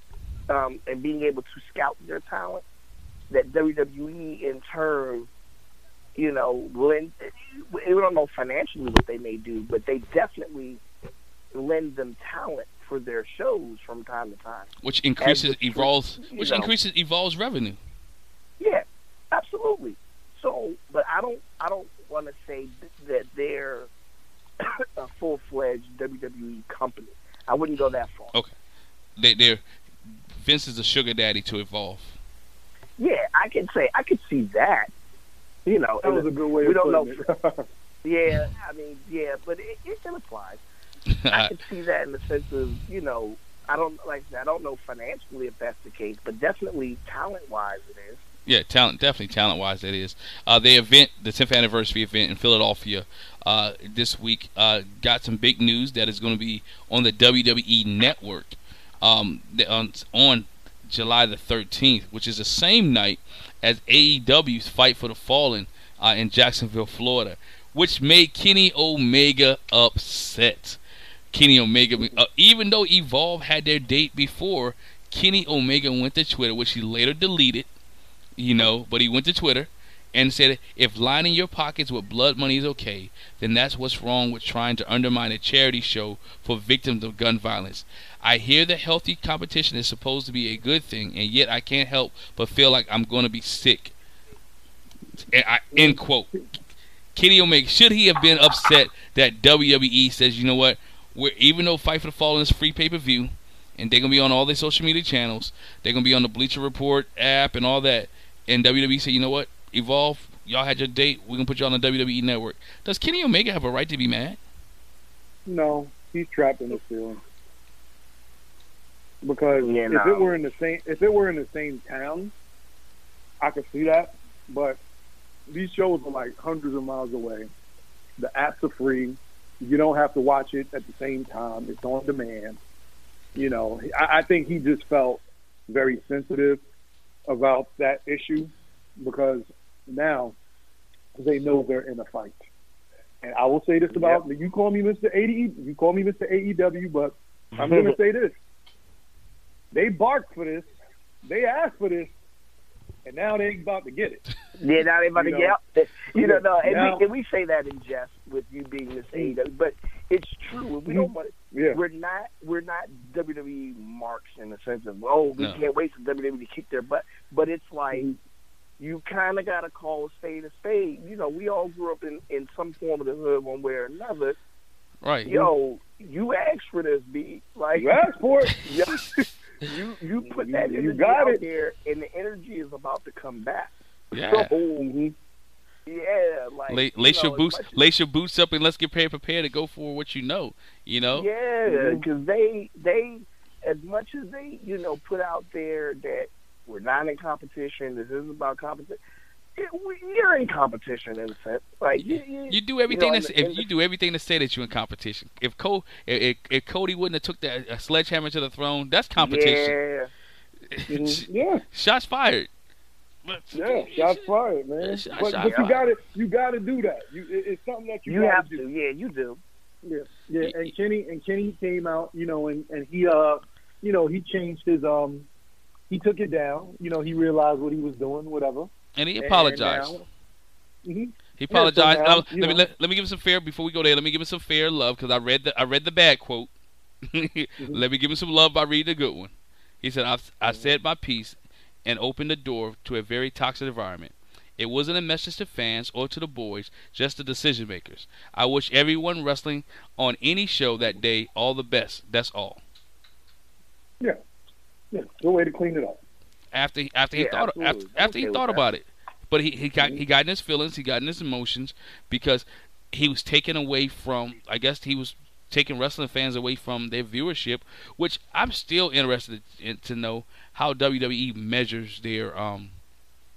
um, and being able to scout their talent, that W W E in turn, you know, lend, we don't know financially what they may do, but they definitely lend them talent for their shows from time to time. Which increases, the, evolves, which know, increases, evolves revenue. Yeah, absolutely. So, but I don't, I don't want to say that they're a full-fledged W W E company. I wouldn't go that far. Okay. They, they're, Vince is a sugar daddy to Evolve. Yeah, I can say, I could see that. You know, that was a good way we of don't know. it. Yeah, I mean, yeah, but it, it, it applies. I can see that in the sense of, you know, I don't like I don't know financially if that's the case, but definitely talent-wise it is. Yeah, talent, definitely talent-wise it is. Uh, the event, the tenth anniversary event in Philadelphia uh, this week, uh, got some big news that is going to be on the W W E Network um, on, on July the thirteenth, which is the same night as A E W's Fight for the Fallen uh, in Jacksonville, Florida, which made Kenny Omega upset. Kenny Omega, uh, even though Evolve had their date before, Kenny Omega went to Twitter, which he later deleted, you know, but he went to Twitter and said, if lining your pockets with blood money is okay, then that's what's wrong with trying to undermine a charity show for victims of gun violence. I hear that healthy competition is supposed to be a good thing, and yet I can't help but feel like I'm going to be sick. And I, end quote. Kenny Omega, should he have been upset that W W E says, you know what, we're, even though Fight for the Fallen is free pay-per-view, and they're going to be on all their social media channels, they're going to be on the Bleacher Report app and all that, and W W E say, you know what, Evolve, y'all had your date, we're going to put you on the W W E Network. Does Kenny Omega have a right to be mad? No, he's trapped in his feelings. Because yeah, if no. it were in the same if it were in the same town, I could see that. But these shows are like hundreds of miles away. The apps are free. You don't have to watch it at the same time. It's on demand. You know, I, I think he just felt very sensitive about that issue because now they know they're in a fight. And I will say this about yep. you call me Mister A E, you call me Mister A E W, but I'm going to say this. They barked for this. They asked for this. And now they about to get it. Yeah, now they about you to know? get it. You know, no, and, now, we, and we say that in jest with you being Miss A E W, but it's true. We don't want. Yeah. We're not. We're not W W E marks in the sense of oh, we no. can't wait for W W E to kick their butt. But it's like mm-hmm. you kind of got to call a spade a spade. You know, we all grew up in in some form of the hood, one way or another. Right. Yo, you asked for this, B. Like you asked for it. Yeah. You you put that you, energy you got out it. there, and the energy is about to come back. Yeah. So, mm-hmm. yeah, like Lay, lace you your know, boots, as lace your boots up, and let's get prepared, prepared to go for what you know. You know. Yeah, because they they as much as they you know put out there that we're not in competition. This isn't about competition. It, we, you're in competition in a sense. Like you, you, you do everything. you know, to, in the, if in you do everything to say that you're in competition. If Cody, if, if Cody wouldn't have took that uh, sledgehammer to the throne, that's competition. Yeah. Mm-hmm. Yeah. Shots fired. Yeah, shots fired, man. Shot, but shot but you fired. got to you got to do that. You, it, it's something that you, You gotta have do. to. Yeah, you do. Yeah, yeah. And Kenny and Kenny came out, you know, and, and he uh, you know, he changed his um, he took it down. You know, he realized what he was doing, whatever. And he apologized. And now, mm-hmm. He apologized. Yeah, so now, uh, let me know. let, let me give him some fair before we go there. Let me give him some fair love because I read the I read the bad quote. mm-hmm. Let me give him some love by reading the good one. He said, "I I said my piece and opened the door to a very toxic environment. It wasn't a message to fans or to the boys, just the decision makers. I wish everyone wrestling on any show that day all the best. That's all." Yeah, yeah. Good way to clean it up. After he, after he Yeah, thought absolutely. after, after he Okay thought with about it, but he he got he got in his feelings, he got in his emotions because he was taken away from. I guess he was taking wrestling fans away from their viewership, which I'm still interested in to know how W W E measures their um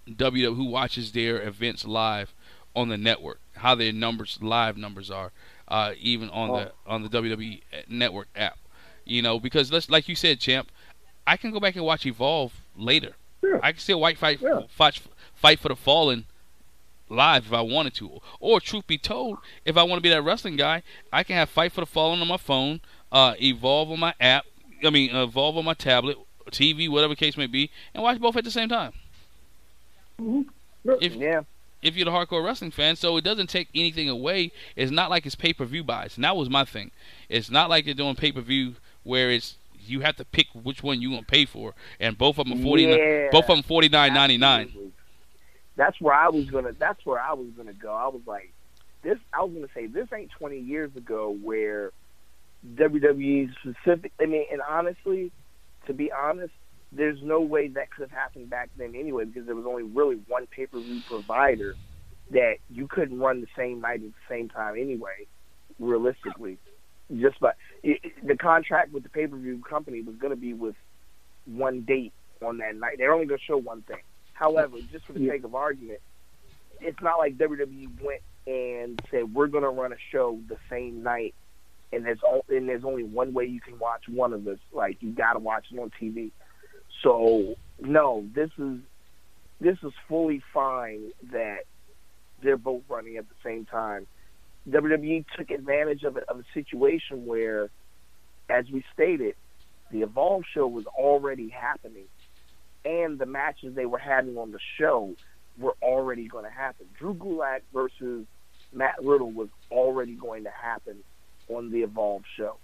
W who watches their events live on the network, how their numbers, live numbers are, uh, even on oh. the on the W W E Network app. You know, because let's like you said, champ, I can go back and watch Evolve later. Yeah. I can still white fight Yeah. fight fight for the Fallen live if I wanted to. Or truth be told, if I want to be that wrestling guy, I can have Fight for the Fallen on my phone, uh, Evolve on my app. I mean, uh, Evolve on my tablet, T V, whatever the case may be, and watch both at the same time. Mm-hmm. If Yeah. if you're the hardcore wrestling fan, so it doesn't take anything away. It's not like it's pay-per-view buys, and that was my thing. It's not like you're doing pay-per-view where it's you have to pick which one you gonna pay for, and both of them forty nine, Yeah. both of them forty nine ninety nine. That's where I was gonna. That's where I was gonna go. I was like, this. I was gonna say this ain't twenty years ago where W W E specific. I mean, and honestly, to be honest, there's no way that could have happened back then anyway, because there was only really one pay per view provider that you couldn't run the same night at the same time anyway. Realistically, just by it, the contract with the pay per view company was going to be with one date on that night. They're only going to show one thing. However, just for the sake of argument, it's not like W W E went and said we're going to run a show the same night, and there's o- and there's only one way you can watch one of us. Like you got to watch it on T V. So no, this is this is fully fine that they're both running at the same time. W W E took advantage of a, of a situation where, as we stated, the Evolve show was already happening, and the matches they were having on the show were already going to happen. Drew Gulak versus Matt Riddle was already going to happen on the Evolve show.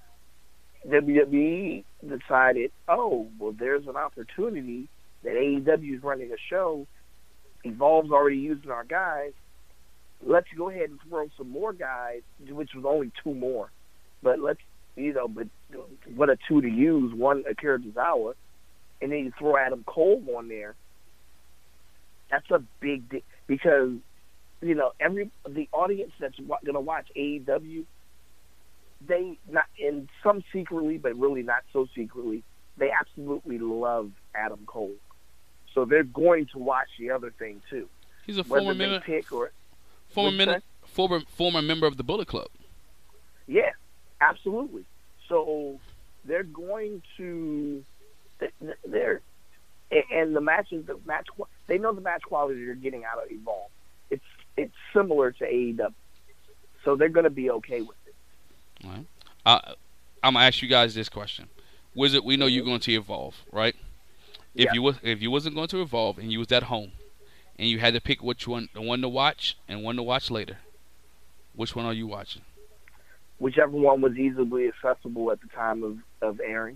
W W E decided, oh, well, there's an opportunity that A E W is running a show. Evolve's already using our guys. Let's go ahead and throw some more guys, which was only two more. But let's, you know, but what a two to use, one Akira Tozawa, and then you throw Adam Cole on there. That's a big deal because, you know, every the audience that's wa- going to watch A E W, they not and some secretly, but really not so secretly, they absolutely love Adam Cole. So they're going to watch the other thing too. He's a former member, pick or former, min- former former member of the Bullet Club. Yeah, absolutely. So they're going to they're and the matches, the match they know the match quality they're getting out of Evolve. It's it's similar to A E W, so they're going to be okay with it. All right. Uh, I'm gonna ask you guys this question: Wizard, we know you're going to Evolve, right? If Yeah. you was if you wasn't going to Evolve and you was at home, and you had to pick which one, the one to watch and one to watch later, which one are you watching? Whichever one was easily accessible at the time of, of airing.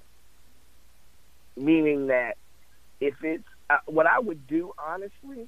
Meaning that if it's uh, what I would do, honestly,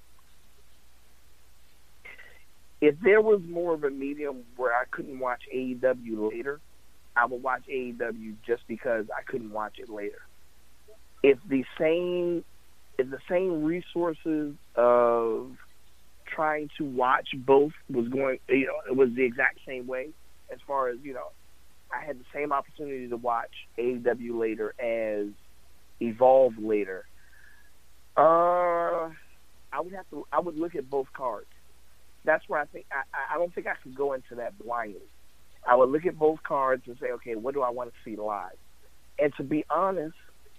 if there was more of a medium where I couldn't watch A E W later, I would watch A E W just because I couldn't watch it later. If the same, if the same resources of trying to watch both was going, you know, it was the exact same way. As far as, you know, I had the same opportunity to watch A E W later as Evolve later. Uh, I would have to. I would look at both cards. That's where I think. I, I don't think I could go into that blindly. I would look at both cards and say, okay, what do I want to see live? And to be honest,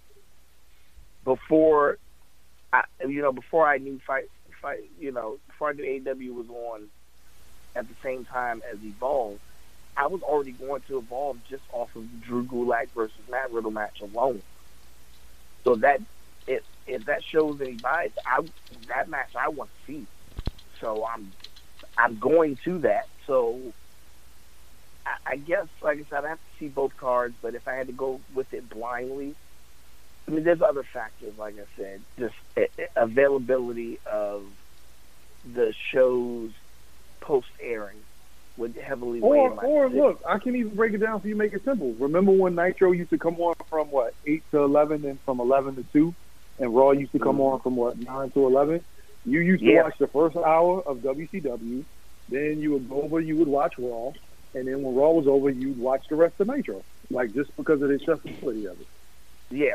before, I, you know, before I knew fight, fight, you know, before I knew A E W was on at the same time as Evolve, I was already going to Evolve just off of the Drew Gulak versus Matt Riddle match alone. So that if if that shows any bias, I that match I want to see. So I'm I'm going to that. So I, I guess, like I said, I have to see both cards. But if I had to go with it blindly, I mean, there's other factors. Like I said, just availability of the shows post airing would heavily weigh Or, in my or decision. look, I can even break it down for you, make it simple. Remember when Nitro used to come on from, what, eight to eleven and from eleven to two? And Raw used to come on from, what, nine to eleven? You used to Yeah. watch the first hour of W C W. Then you would go over, you would watch Raw. And then when Raw was over, you'd watch the rest of Nitro. Like, just because of the accessibility of it. Yeah.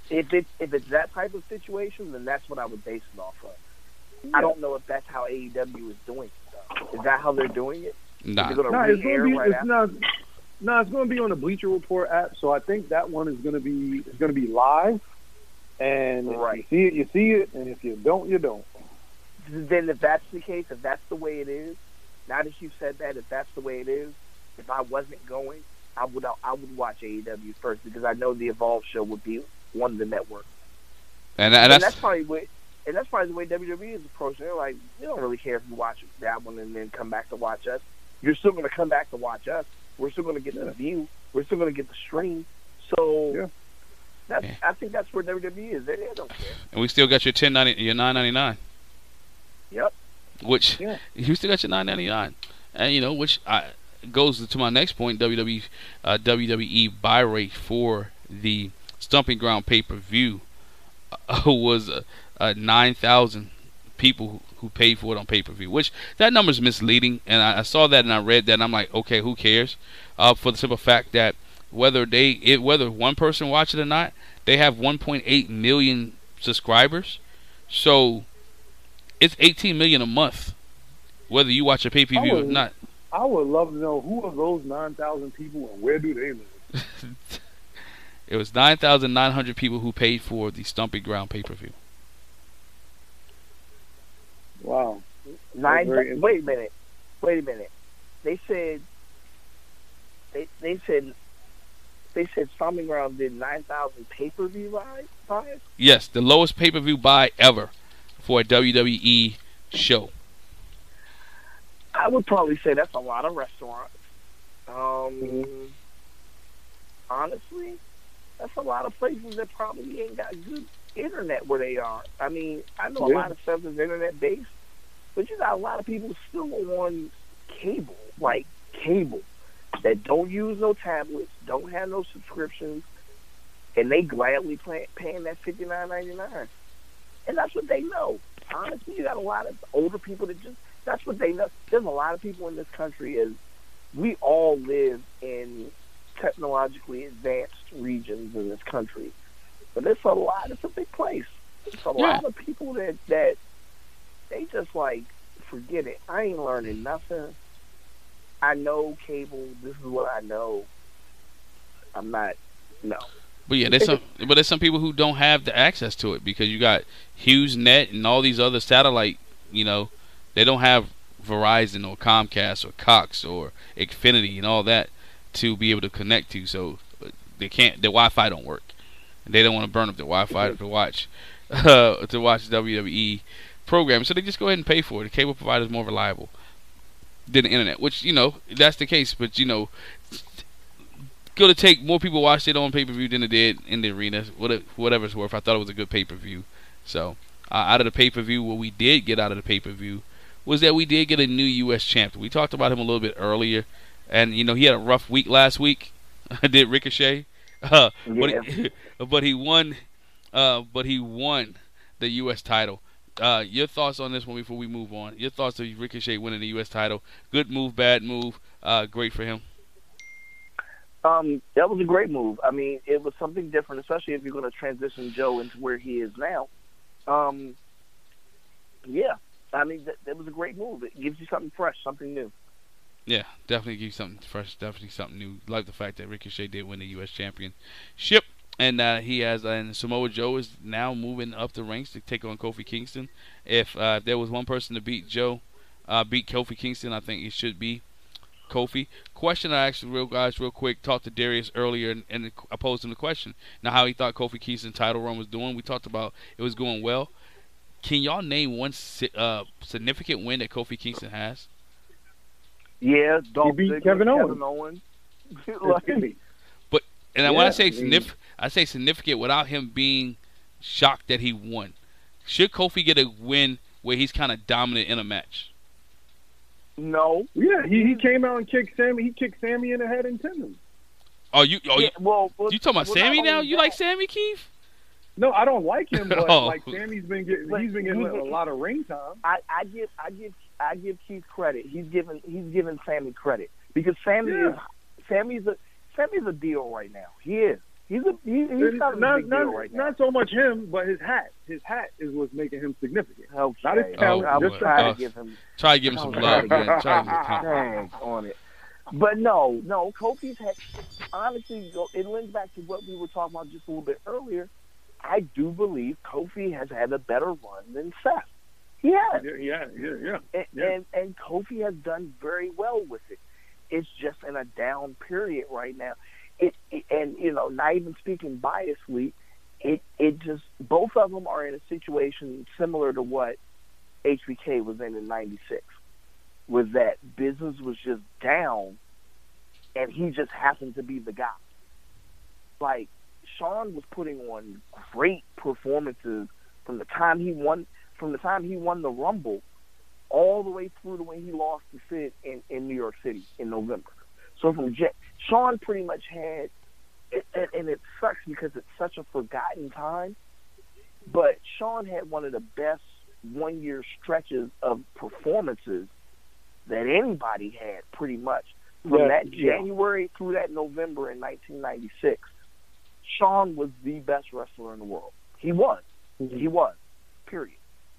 if it if it's that type of situation, then that's what I would base it off of. Yeah. I don't know if that's how A E W is doing it, though. Is that how they're doing it? Nah. Is it gonna No, it's re-air going to be. right It's after? not. No, it's going to be on the Bleacher Report app. So I think that one is going to be. It's going to be live. And Right. if you see it, you see it, and if you don't, you don't. Then if that's the case, if that's the way it is, now that you've said that, if that's the way it is, if I wasn't going, I would I would watch A E W first because I know the Evolve show would be one of the networks. And, and And that's, that's probably what, and that's probably the way W W E is approaching. They're like, we don't really care if you watch that one and then come back to watch us. You're still going to come back to watch us. We're still going to get Yeah. the view. We're still going to get the stream. So Yeah. that's, Yeah. I think that's where W W E is. They, they don't care. and we still got your ten ninety, your nine ninety nine. Yep. Which Yeah. you still got your nine ninety nine, and you know which I, goes to my next point. W W E, uh, W W E buy rate for the Stomping Ground pay per view uh, was uh, uh, nine thousand people who, who paid for it on pay per view. Which that number is misleading, and I, I saw that and I read that and I'm like, okay, who cares? Uh, for the simple fact that whether they it, whether one person watch it or not, they have one point eight million subscribers, so it's eighteen million a month, whether you watch a pay per view or would- not. I would love to know who are those nine thousand people and where do they live? It was nine thousand nine hundred people who paid for the Stomping Ground pay per view. Wow. Nine. very interesting. Wait a minute. Wait a minute. They said. They they said. They said Stomping Ground did nine thousand pay per view buys. Yes, the lowest pay per view buy ever for a W W E show. I would probably say that's a lot of restaurants. Um, Mm-hmm. Honestly, that's a lot of places that probably ain't got good internet where they are. I mean, I know a Yeah. lot of stuff is internet based, but you got a lot of people still on cable, like cable, that don't use no tablets, don't have no subscriptions, and they gladly pay, paying that fifty nine ninety nine, and that's what they know. Honestly, you got a lot of older people that just. That's what they know. There's a lot of people in this country, is we all live in technologically advanced regions in this country. But it's a lot, it's a big place. It's a Yeah. lot of people that, that they just like, forget it. I ain't learning nothing. I know cable. This is what I know. I'm not, no. But yeah, there's some, but there's some people who don't have the access to it because you got HughesNet and all these other satellite, you know, they don't have Verizon or Comcast or Cox or Xfinity and all that to be able to connect to, so they can't. Their Wi-Fi don't work. They don't want to burn up their Wi-Fi to watch uh, to watch W W E programs, so they just go ahead and pay for it. The cable provider is more reliable than the internet, which you know that's the case. But you know, going to take more people watch it on pay per view than it did in the arena. Whatever it's worth, I thought it was a good pay per view. So uh, out of the pay per view, what we did get out of the pay per view was that we did get a new U S champion. We talked about him a little bit earlier, and you know he had a rough week last week. Did Ricochet? Uh, but, he, but he won. Uh, but he won the U S title. Uh, your thoughts on this one before we move on? Your thoughts of Ricochet winning the U S title? Good move, bad move? Uh, great for him. Um, that was a great move. I mean, it was something different, especially if you're going to transition Joe into where he is now. Um, yeah, I mean, that, that was a great move. It gives you something fresh, something new. Yeah, definitely gives you something fresh, definitely something new. Like the fact that Ricochet did win the U S championship, and uh, he has, uh, and Samoa Joe is now moving up the ranks to take on Kofi Kingston. If, uh, if there was one person to beat Joe, uh, beat Kofi Kingston, I think it should be Kofi. Question I asked real guys real quick. Talked to Darius earlier and, and I posed him the question. Now how he thought Kofi Kingston's title run was doing. We talked about it was going well. Can y'all name one si- uh, significant win that Kofi Kingston has? Yeah, Dolph beat Ziggler, Kevin Owens. Kevin Owens. Like, But and Yeah, when I say I mean- signif- I say significant without him being shocked that he won. Should Kofi get a win where he's kind of dominant in a match? No. yeah, he, he came out and kicked Sammy. He kicked Sammy in the head and tendons. Oh, you oh, yeah, you, well, well, you talking about well, Sammy not now? only You that, like Sammy, Keith? No, I don't like him, but Oh. like Sammy's been getting, But he's been getting he- a lot of ring time. I, I give, I give, I give Keith credit. He's given, he's given Sammy credit because Sammy Yeah. is, Sammy's a, Sammy's a deal right now. He is. He's a he, he's kind of not, a big not, deal right now. not so much him, but his hat. His hat is what's making him significant. Okay. Not his talent. I was just trying uh, to give him Try to give him some love, man. Try to give him some tag on it. But no, no, Kofi's had, honestly, it links back to what we were talking about just a little bit earlier. I do believe Kofi has had a better run than Seth. He has. Yeah, yeah, yeah, yeah. And, yeah. and, and Kofi has done very well with it. It's just in a down period right now. It, it and you know, not even speaking biasly, it it just both of them are in a situation similar to what H B K was in in ninety-six, with that business was just down, and he just happened to be the guy. Like Shawn was putting on great performances from the time he won from the time he won the Rumble all the way through to when he lost to Sid in, in New York City in November. So from J- Shawn pretty much had, it, and, and it sucks because it's such a forgotten time, but Shawn had one of the best one-year stretches of performances that anybody had pretty much. From Yeah, that yeah. January through that November in nineteen ninety-six, Shawn was the best wrestler in the world. He was. Mm-hmm. He was. Period.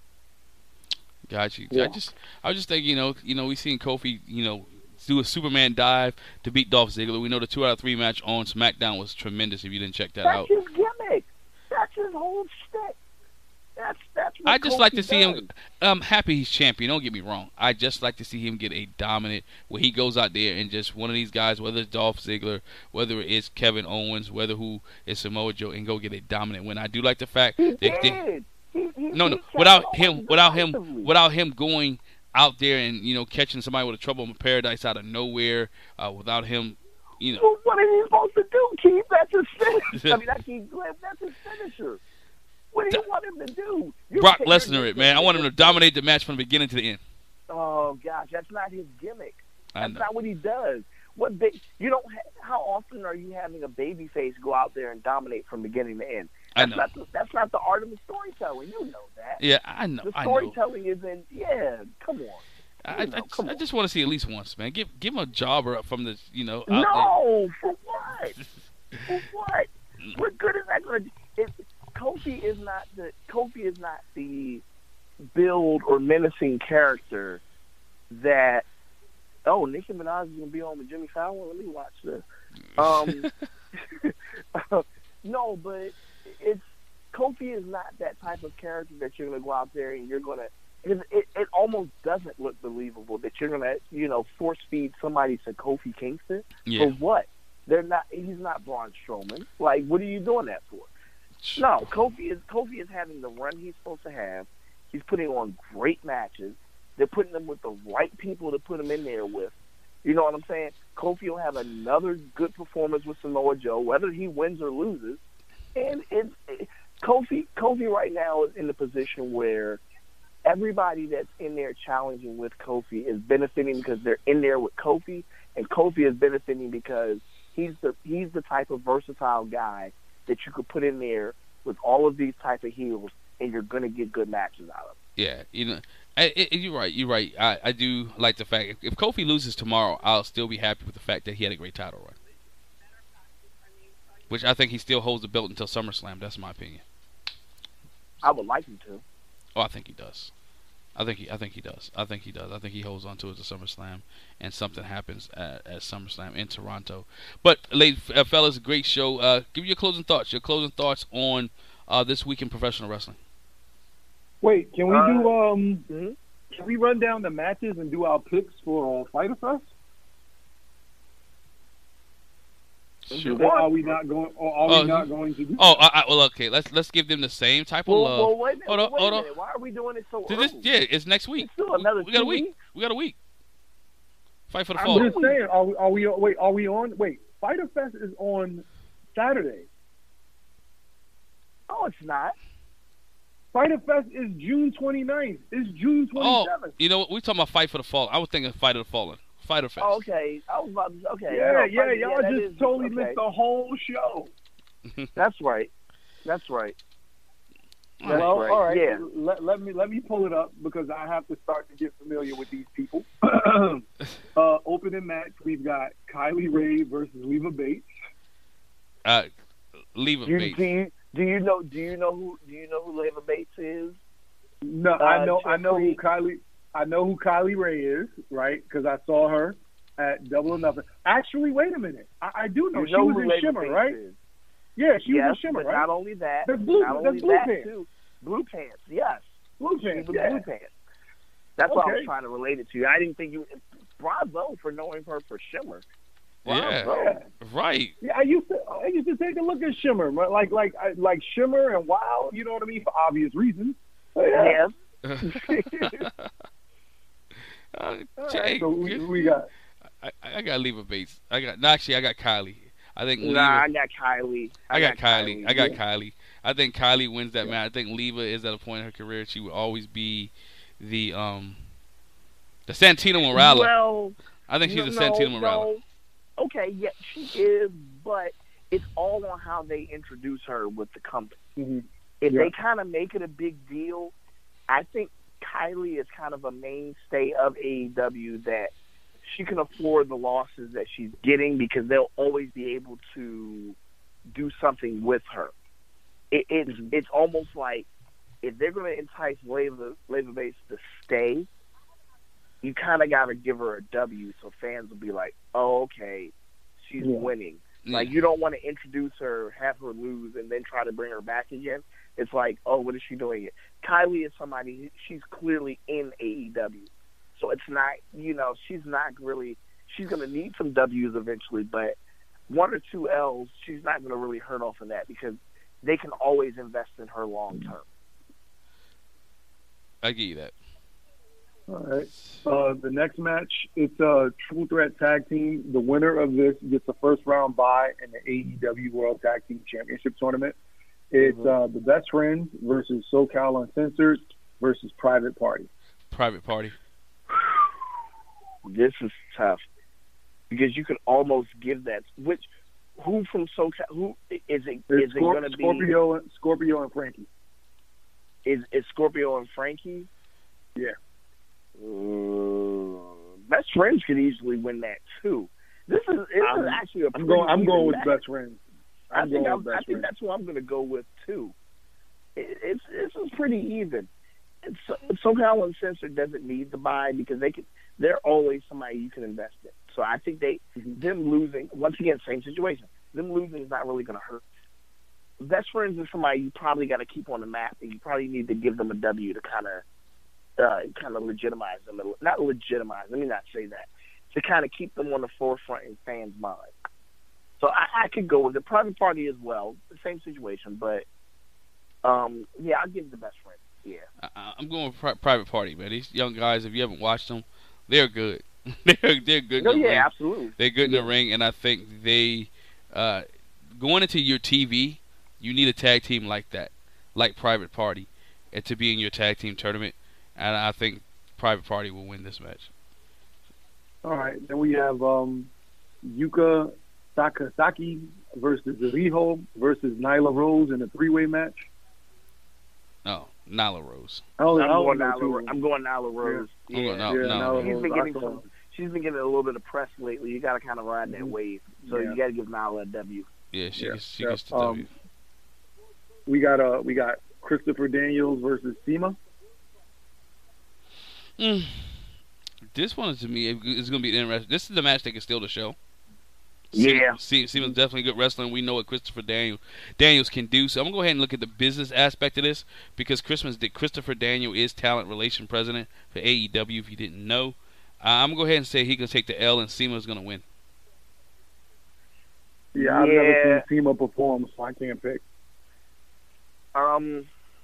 Got you. Yeah. I just, I was just thinking, you know, you know, we seen Kofi, you know, do a Superman dive to beat Dolph Ziggler. We know the two out of three match on SmackDown was tremendous. If you didn't check that That's out, his gimmick. That's his whole shtick. That's that's. What I just Kofi like to see does. him. I'm happy he's champion. Don't get me wrong. I just like to see him get a dominant where he goes out there and just one of these guys, whether it's Dolph Ziggler, whether it's Kevin Owens, whether who is Samoa Joe, and go get a dominant win. I do like the fact He that they, did. He, he, no, he no, kept without going him, without him, decisively. without him going out there and you know catching somebody with a trouble in paradise out of nowhere, uh, without him, you know. Well, what is he supposed to do, Keith? That's his finisher. I mean, that's his, that's his finisher. What do you want him to do? You Brock can't- Lesnar it, man. I want him to dominate the match from the beginning to the end. Oh gosh, that's not his gimmick. I That's know. not what he does. What big? You don't. Ha- how often are you having a baby face go out there and dominate from beginning to end? I That's know. not the, that's not the art of the storytelling. You know that. Yeah, I know. The I know. storytelling isn't. Yeah, come on. I, I, know, I, come I on. just want to see at least once, man. Give give him a jobber up from the, you know. Out No, for what? For what? What good is that going to do? Kofi is not the Kofi is not the build or menacing character that. Oh, Nicki Minaj is going to be on with Jimmy Fallon. Let me watch this. Um, no, but it's Kofi is not that type of character that you're going to go out there and you're going to. It, it, it almost doesn't look believable that you're going to, you know, force feed somebody to Kofi Kingston. Yeah. For what? They're not. He's not Braun Strowman. Like, what are you doing that for? No, Kofi is Kofi is having the run he's supposed to have. He's putting on great matches. They're putting them with the right people to put him in there with. You know what I'm saying? Kofi will have another good performance with Samoa Joe, whether he wins or loses. And it's it, Kofi. Kofi right now is in the position where everybody that's in there challenging with Kofi is benefiting because they're in there with Kofi, and Kofi is benefiting because he's the he's the type of versatile guy that you could put in there with all of these type of heels, and you're going to get good matches out of it. Yeah, you know, I, I, you're right. You're right. I, I do like the fact if, if Kofi loses tomorrow, I'll still be happy with the fact that he had a great title run, which I think he still holds the belt until SummerSlam. That's my opinion. I would like him to. Oh, I think he does. I think he. I think he does. I think he does. I think he holds on to it to SummerSlam, and something happens at, at SummerSlam in Toronto. But, ladies, uh, fellas, a great show. Uh, give me your closing thoughts. Your closing thoughts on uh, this week in professional wrestling. Wait, can we Uh, do um? mhm. Can we run down the matches and do our picks for uh, Fyter Fest? Sure. Or are we not going? Or are Oh, we not going to do? Oh, I, I, well, okay. Let's let's give them the same type of Well, love. well, wait a minute. Hold on, wait hold a on. minute. Why are we doing it so To early? this, yeah, it's next week. It's still another we, we got a two week. weeks. We got a week. Fight for the I'm fall. just saying. Are we? Are we? Wait. Are we on? Wait. Fyter Fest is on Saturday. No, it's not. Fyter Fest is June twenty-ninth. It's June Oh, twenty-seventh. you know what? We talking about fight for the fall. I was thinking fight of the fallen. Fighter Fest. Oh, okay. I was about to. Okay. Yeah, no, yeah, Fight- y'all that just is- totally okay. missed the whole show. That's right. That's right. That's well, right. all right. Yeah. Let, let me let me pull it up because I have to start to get familiar with these people. uh, opening match, we've got Kylie Ray versus Leva Bates. Uh, Leva Do you, Bates. do you do you know do you know who do you know who Leva Bates is? No, Uh, I know I know who Jeffrey- Kylie I know who Kylie Ray is, right? Because I saw her at Double or Nothing. Actually, wait a minute. I, I do know You she know was who in Leva Shimmer, Bates right? is. Yeah, she yes, was in Shimmer, but right? not only that, That's Blue- not that's only Blue that Pants. too. Blue Pants, yes. Blue She Pants, was yeah. Blue Pants. That's what I was Okay. trying to relate it to you. I didn't think you. Bravo for knowing her for Shimmer. Yeah. Bravo. Yeah. Right. Yeah, I used to I used to take a look at Shimmer, right? like like I, like Shimmer and Wow, you know what I mean, for obvious reasons. But yeah. Yes. uh, All Jay, right, so we, we got I, I got Leva Bates. I got no, actually I got Kylie. I think Leva. Nah, I got Kylie. I got Kylie. I got yeah. Kylie. I think Kylie wins that Yeah. match. I think Leva is at a point in her career she will always be the um the Santino Morella. Well, I think she's no, a Santino no, Morella. no. Okay, yeah, she is, but it's all on how they introduce her with the company. mhm. If Yeah. they kind of make it a big deal, I think Kylie is kind of a mainstay of A E W that she can afford the losses that she's getting because they'll always be able to do something with her. It, it's Mhm. it's almost like if they're going to entice Leva Leva Bates to stay, you kind of got to give her a W so fans will be like, oh, okay, she's Yeah. winning. Yeah. Like, you don't want to introduce her, have her lose, and then try to bring her back again. It's like, oh, what is she doing here? Kylie is somebody, she's clearly in A E W. So it's not, you know, she's not really, she's going to need some W's eventually, but one or two L's, she's not going to really hurt off of that because they can always invest in her long term. I give you that. All right. Uh, the next match, it's a triple threat tag team. The winner of this gets a first round bye in the A E W World Tag Team Championship Tournament. It's Mhm. uh, the Best Friends versus SoCal Uncensored versus Private Party. Private Party. This is tough because you can almost give that. Which, who from SoCal? Who is it? Is It's it Scor- going to be? Scorpio, and- Scorpio and Frankie. Is is Scorpio and Frankie? Yeah. Uh, Best Friends could easily win that too. This is this I'm- is actually a. I'm pretty going. I'm even going with match. Best Friends. I I'm think going I'm, with I Best think Friends. that's who I'm going to go with too. It, it's this is pretty even. It's, SoCal Uncensored doesn't need to buy because they can. They're always somebody you can invest in. So I think they Mhm. them losing once again same situation. Them losing is not really going to hurt. Best Friends is somebody you probably got to keep on the map, and you probably need to give them a W to kind of uh, kind of legitimize them. Not legitimize. Let me not say that. To kind of keep them on the forefront in fans' minds. So I, I could go with the Private Party as well. The same situation, but um, yeah, I'll give the Best Friend. Yeah. I, I'm going with pri- Private Party, man. These young guys, if you haven't watched them, they're good. they're they're good. No, in the ring. yeah, absolutely. They're good in the ring, and I think they uh, going into your T V, you need a tag team like that, like Private Party, and to be in your tag team tournament. And I think Private Party will win this match. All right. Then we have um, Yuka Sakazaki versus Riho versus Nyla Rose in a three-way match. Oh, Nyla Rose. I don't, I'm I don't going know Nyla. too- Ro- I'm going Nyla Rose. I'm Yeah. going Nyla- Yeah, Nyla Nyla Rose. She's been Rose. getting I saw- some. She's been getting a little bit of press lately. You got to kind of ride that Mhm. wave. So Yeah. you got to give Nyla a W. Yeah, she Yeah, gets she yeah. gets the Um, W. We got uh, we got Christopher Daniels versus Sema. Mm. This one to me is going to be interesting. This is the match that can steal the show. Yeah. Se- Seems definitely good wrestling. We know what Christopher Daniel, Daniels can do. So I'm going to go ahead and look at the business aspect of this because Christmas, Christopher Daniel is talent relation president for A E W, if you didn't know. Uh, I'm going to go ahead and say he's going to take the L and Seema's going to win. Yeah, I've Yeah. never seen Sema perform, so I can't pick. Um,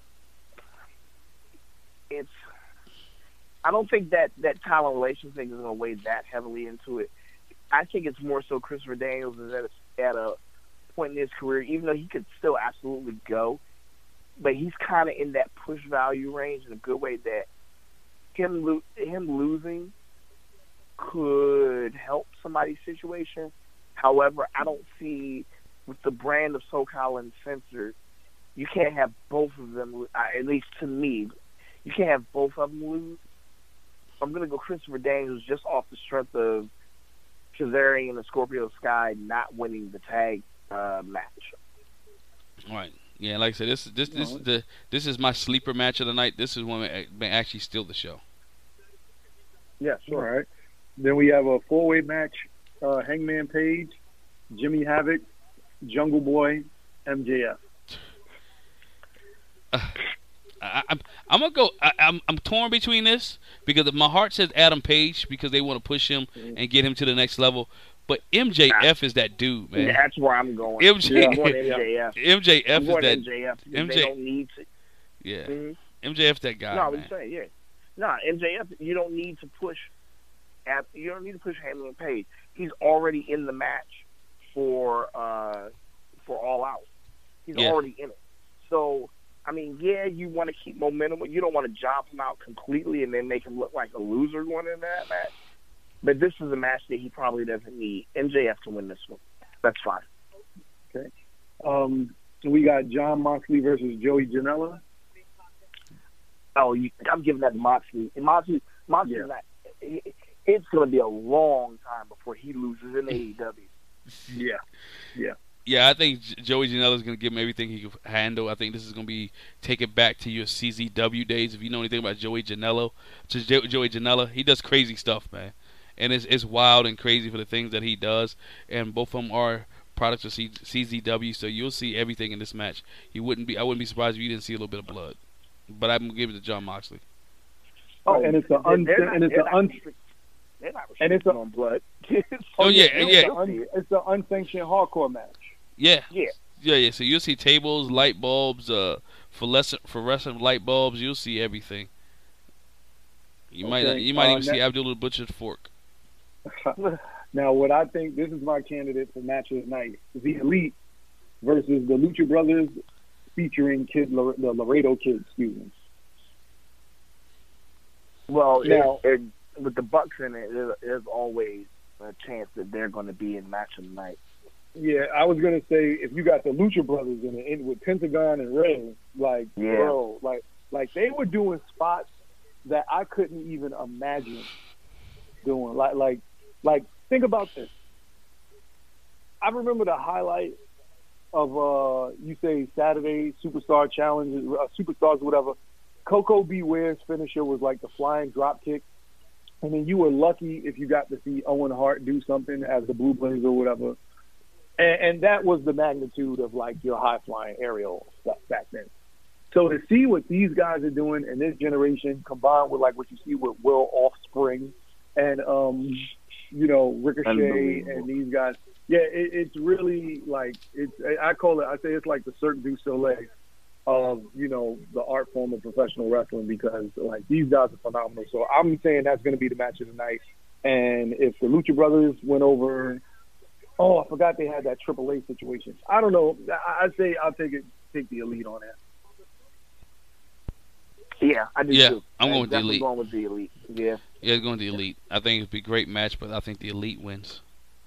it's. I don't think that that talent relation thing is going to weigh that heavily into it. I think it's more so Christopher Daniels is at a, at a point in his career, even though he could still absolutely go, but he's kind of in that push value range in a good way that him lo- him losing could help somebody's situation. However, I don't see with the brand of SoCal Uncensored, you can't have both of them, uh, at least to me, you can't have both of them lose. I'm going to go Christopher Daniels just off the strength of Kazarian and the Scorpio Sky not winning the tag uh, match. All right. Yeah, like I said, this this this is the this is my sleeper match of the night. This is one that may actually steal the show. Yeah, sure. All right. Then we have a four-way match: uh, Hangman Page, Jimmy Havoc, Jungle Boy, M J F. Uh, I, I'm I'm gonna go. I, I'm I'm torn between this because my heart says Adam Page because they want to push him and get him to the next level. But M J F is that dude, man. That's where I'm going. M J, I'm going M J F. M J F I'm is that. M J F. M J They don't need to. Yeah. Mm-hmm. M J F that guy. No, man. I'm saying, yeah. No, M J F. You don't need to push. You don't need to push Hangman Page. He's already in the match for uh, for All Out. He's Yeah. already in it. So, I mean, yeah, you want to keep momentum, but you don't want to job him out completely and then make him look like a loser going in that match. But this is a match that he probably doesn't need. M J F to win this one. That's fine. Okay. Um, we got Jon Moxley versus Joey Janela. Oh, you, I'm giving that to Moxley. And Moxley, Moxley, Yeah. not, it, it's going to be a long time before he loses in A E W. Yeah. Yeah. Yeah, I think J- Joey Janela is going to give him everything he can handle. I think this is going to be take it back to your C Z W days. If you know anything about Joey Janela, just jo- Joey Janela, he does crazy stuff, man, and it's it's wild and crazy for the things that he does. And both of them are products of C- CZW, so you'll see everything in this match. He wouldn't be, I wouldn't be surprised if you didn't see a little bit of blood. But I'm gonna give it to Jon Moxley. Oh, and it's an un- they're not- and it's they're an not un- restrict- they're not and it's a- restricting on blood. Oh, yeah, it's yeah. an un- it's an unsanctioned hardcore match. Yeah, Yeah. yeah, yeah. So you'll see tables, light bulbs, uh, fluorescent fluorescent light bulbs. You'll see everything. You might Okay, you might uh, even see ne- Abdullah Butcher's fork. Now, what I think, this is my candidate for match of the night: the Elite versus the Lucha Brothers, featuring Kid Lor- the Laredo Kid. Excuse me. Well, Now- it, it, with the Bucks in it, there, there's always a chance that they're going to be in match of the night. Yeah, I was gonna say if you got the Lucha Brothers in it, in with Pentagon and Ray, like Yeah. bro, like like they were doing spots that I couldn't even imagine doing. Like like like think about this. I remember the highlight of uh you say Saturday Superstar Challenge, uh, Superstars or whatever. Coco Beware's finisher was like the flying drop kick. And then you were lucky if you got to see Owen Hart do something as the Blue Blazer or whatever. And, and that was the magnitude of like your high flying aerial stuff back then. So to see what these guys are doing in this generation, combined with like what you see with Will Offspring and um, you know Ricochet and these guys, yeah, it, it's really like it's. I call it. I say it's like the Cirque du Soleil of you know the art form of professional wrestling because like these guys are phenomenal. So I'm saying that's going to be the match of the night. And if the Lucha Brothers went over. Oh, I forgot they had that Triple A situation. I don't know. I, I'd say I'll take it, take the Elite on that. Yeah, I do Yeah, too. I'm going I'm with the definitely Elite. going with the Elite. Yeah. Yeah, going to the Elite. I think it'd be a great match, but I think the Elite wins.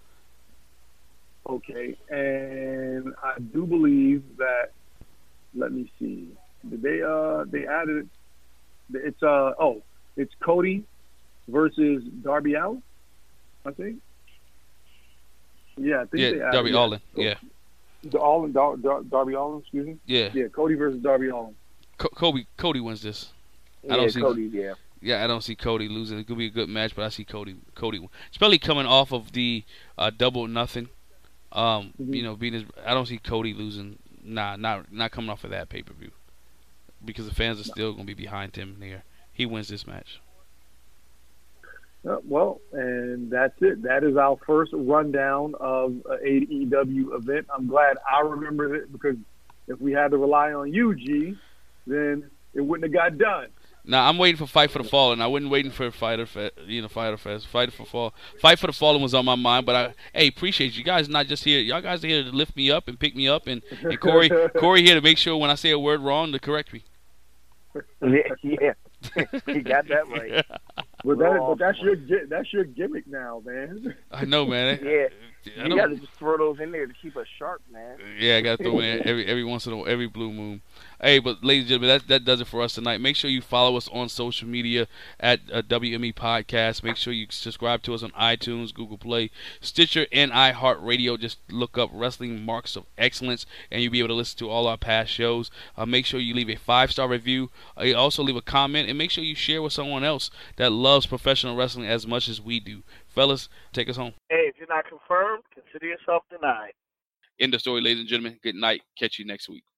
Okay, and I do believe that. Let me see. Did they uh they added? It's uh oh it's Cody versus Darby Allin. I think. Yeah, I think Yeah, they added, Darby yeah. Allin. Yeah, The Allin, Dar, Dar, Darby Allin. Excuse me. yeah. Yeah, Cody versus Darby Allin. Co- Kobe Cody wins this. Yeah, I don't see- Cody, yeah. Yeah, I don't see Cody losing. It could be a good match, but I see Cody Cody win. Especially coming off of the uh, double nothing. Um, Mhm. you know, being his, I don't see Cody losing. Nah, not not coming off of that pay per view, because the fans are still gonna be behind him there. He wins this match. Uh, well, and that's it. That is our first rundown of a A E W event. I'm glad I remembered it because if we had to rely on you, G, then it wouldn't have got done. Now I'm waiting for Fight for the Fallen. I wasn't waiting for Fighter Fest, you know, Fighter Fest. Fight for Fall, Fight for the Fallen was on my mind. But I, hey, appreciate you guys not just here. Y'all guys are here to lift me up and pick me up, and, and Corey, Corey here to make sure when I say a word wrong to correct me. Yeah, yeah. You got that right. But, that, Raw. but that's your gi- that's your gimmick now, man. I know, man. Yeah. You got to just throw those in there to keep us sharp, man. Yeah, I got to throw in every every once in a while, every blue moon. Hey, but ladies and gentlemen, that that does it for us tonight. Make sure you follow us on social media at uh, W M E Podcast. Make sure you subscribe to us on iTunes, Google Play, Stitcher, and iHeartRadio. Just look up Wrestling Marks of Excellence, and you'll be able to listen to all our past shows. Uh, make sure you leave a five-star review. Uh, also leave a comment, and make sure you share with someone else that loves professional wrestling as much as we do. Fellas, take us home. Hey, if you're not confirmed, consider yourself denied. End of story, ladies and gentlemen. Good night. Catch you next week.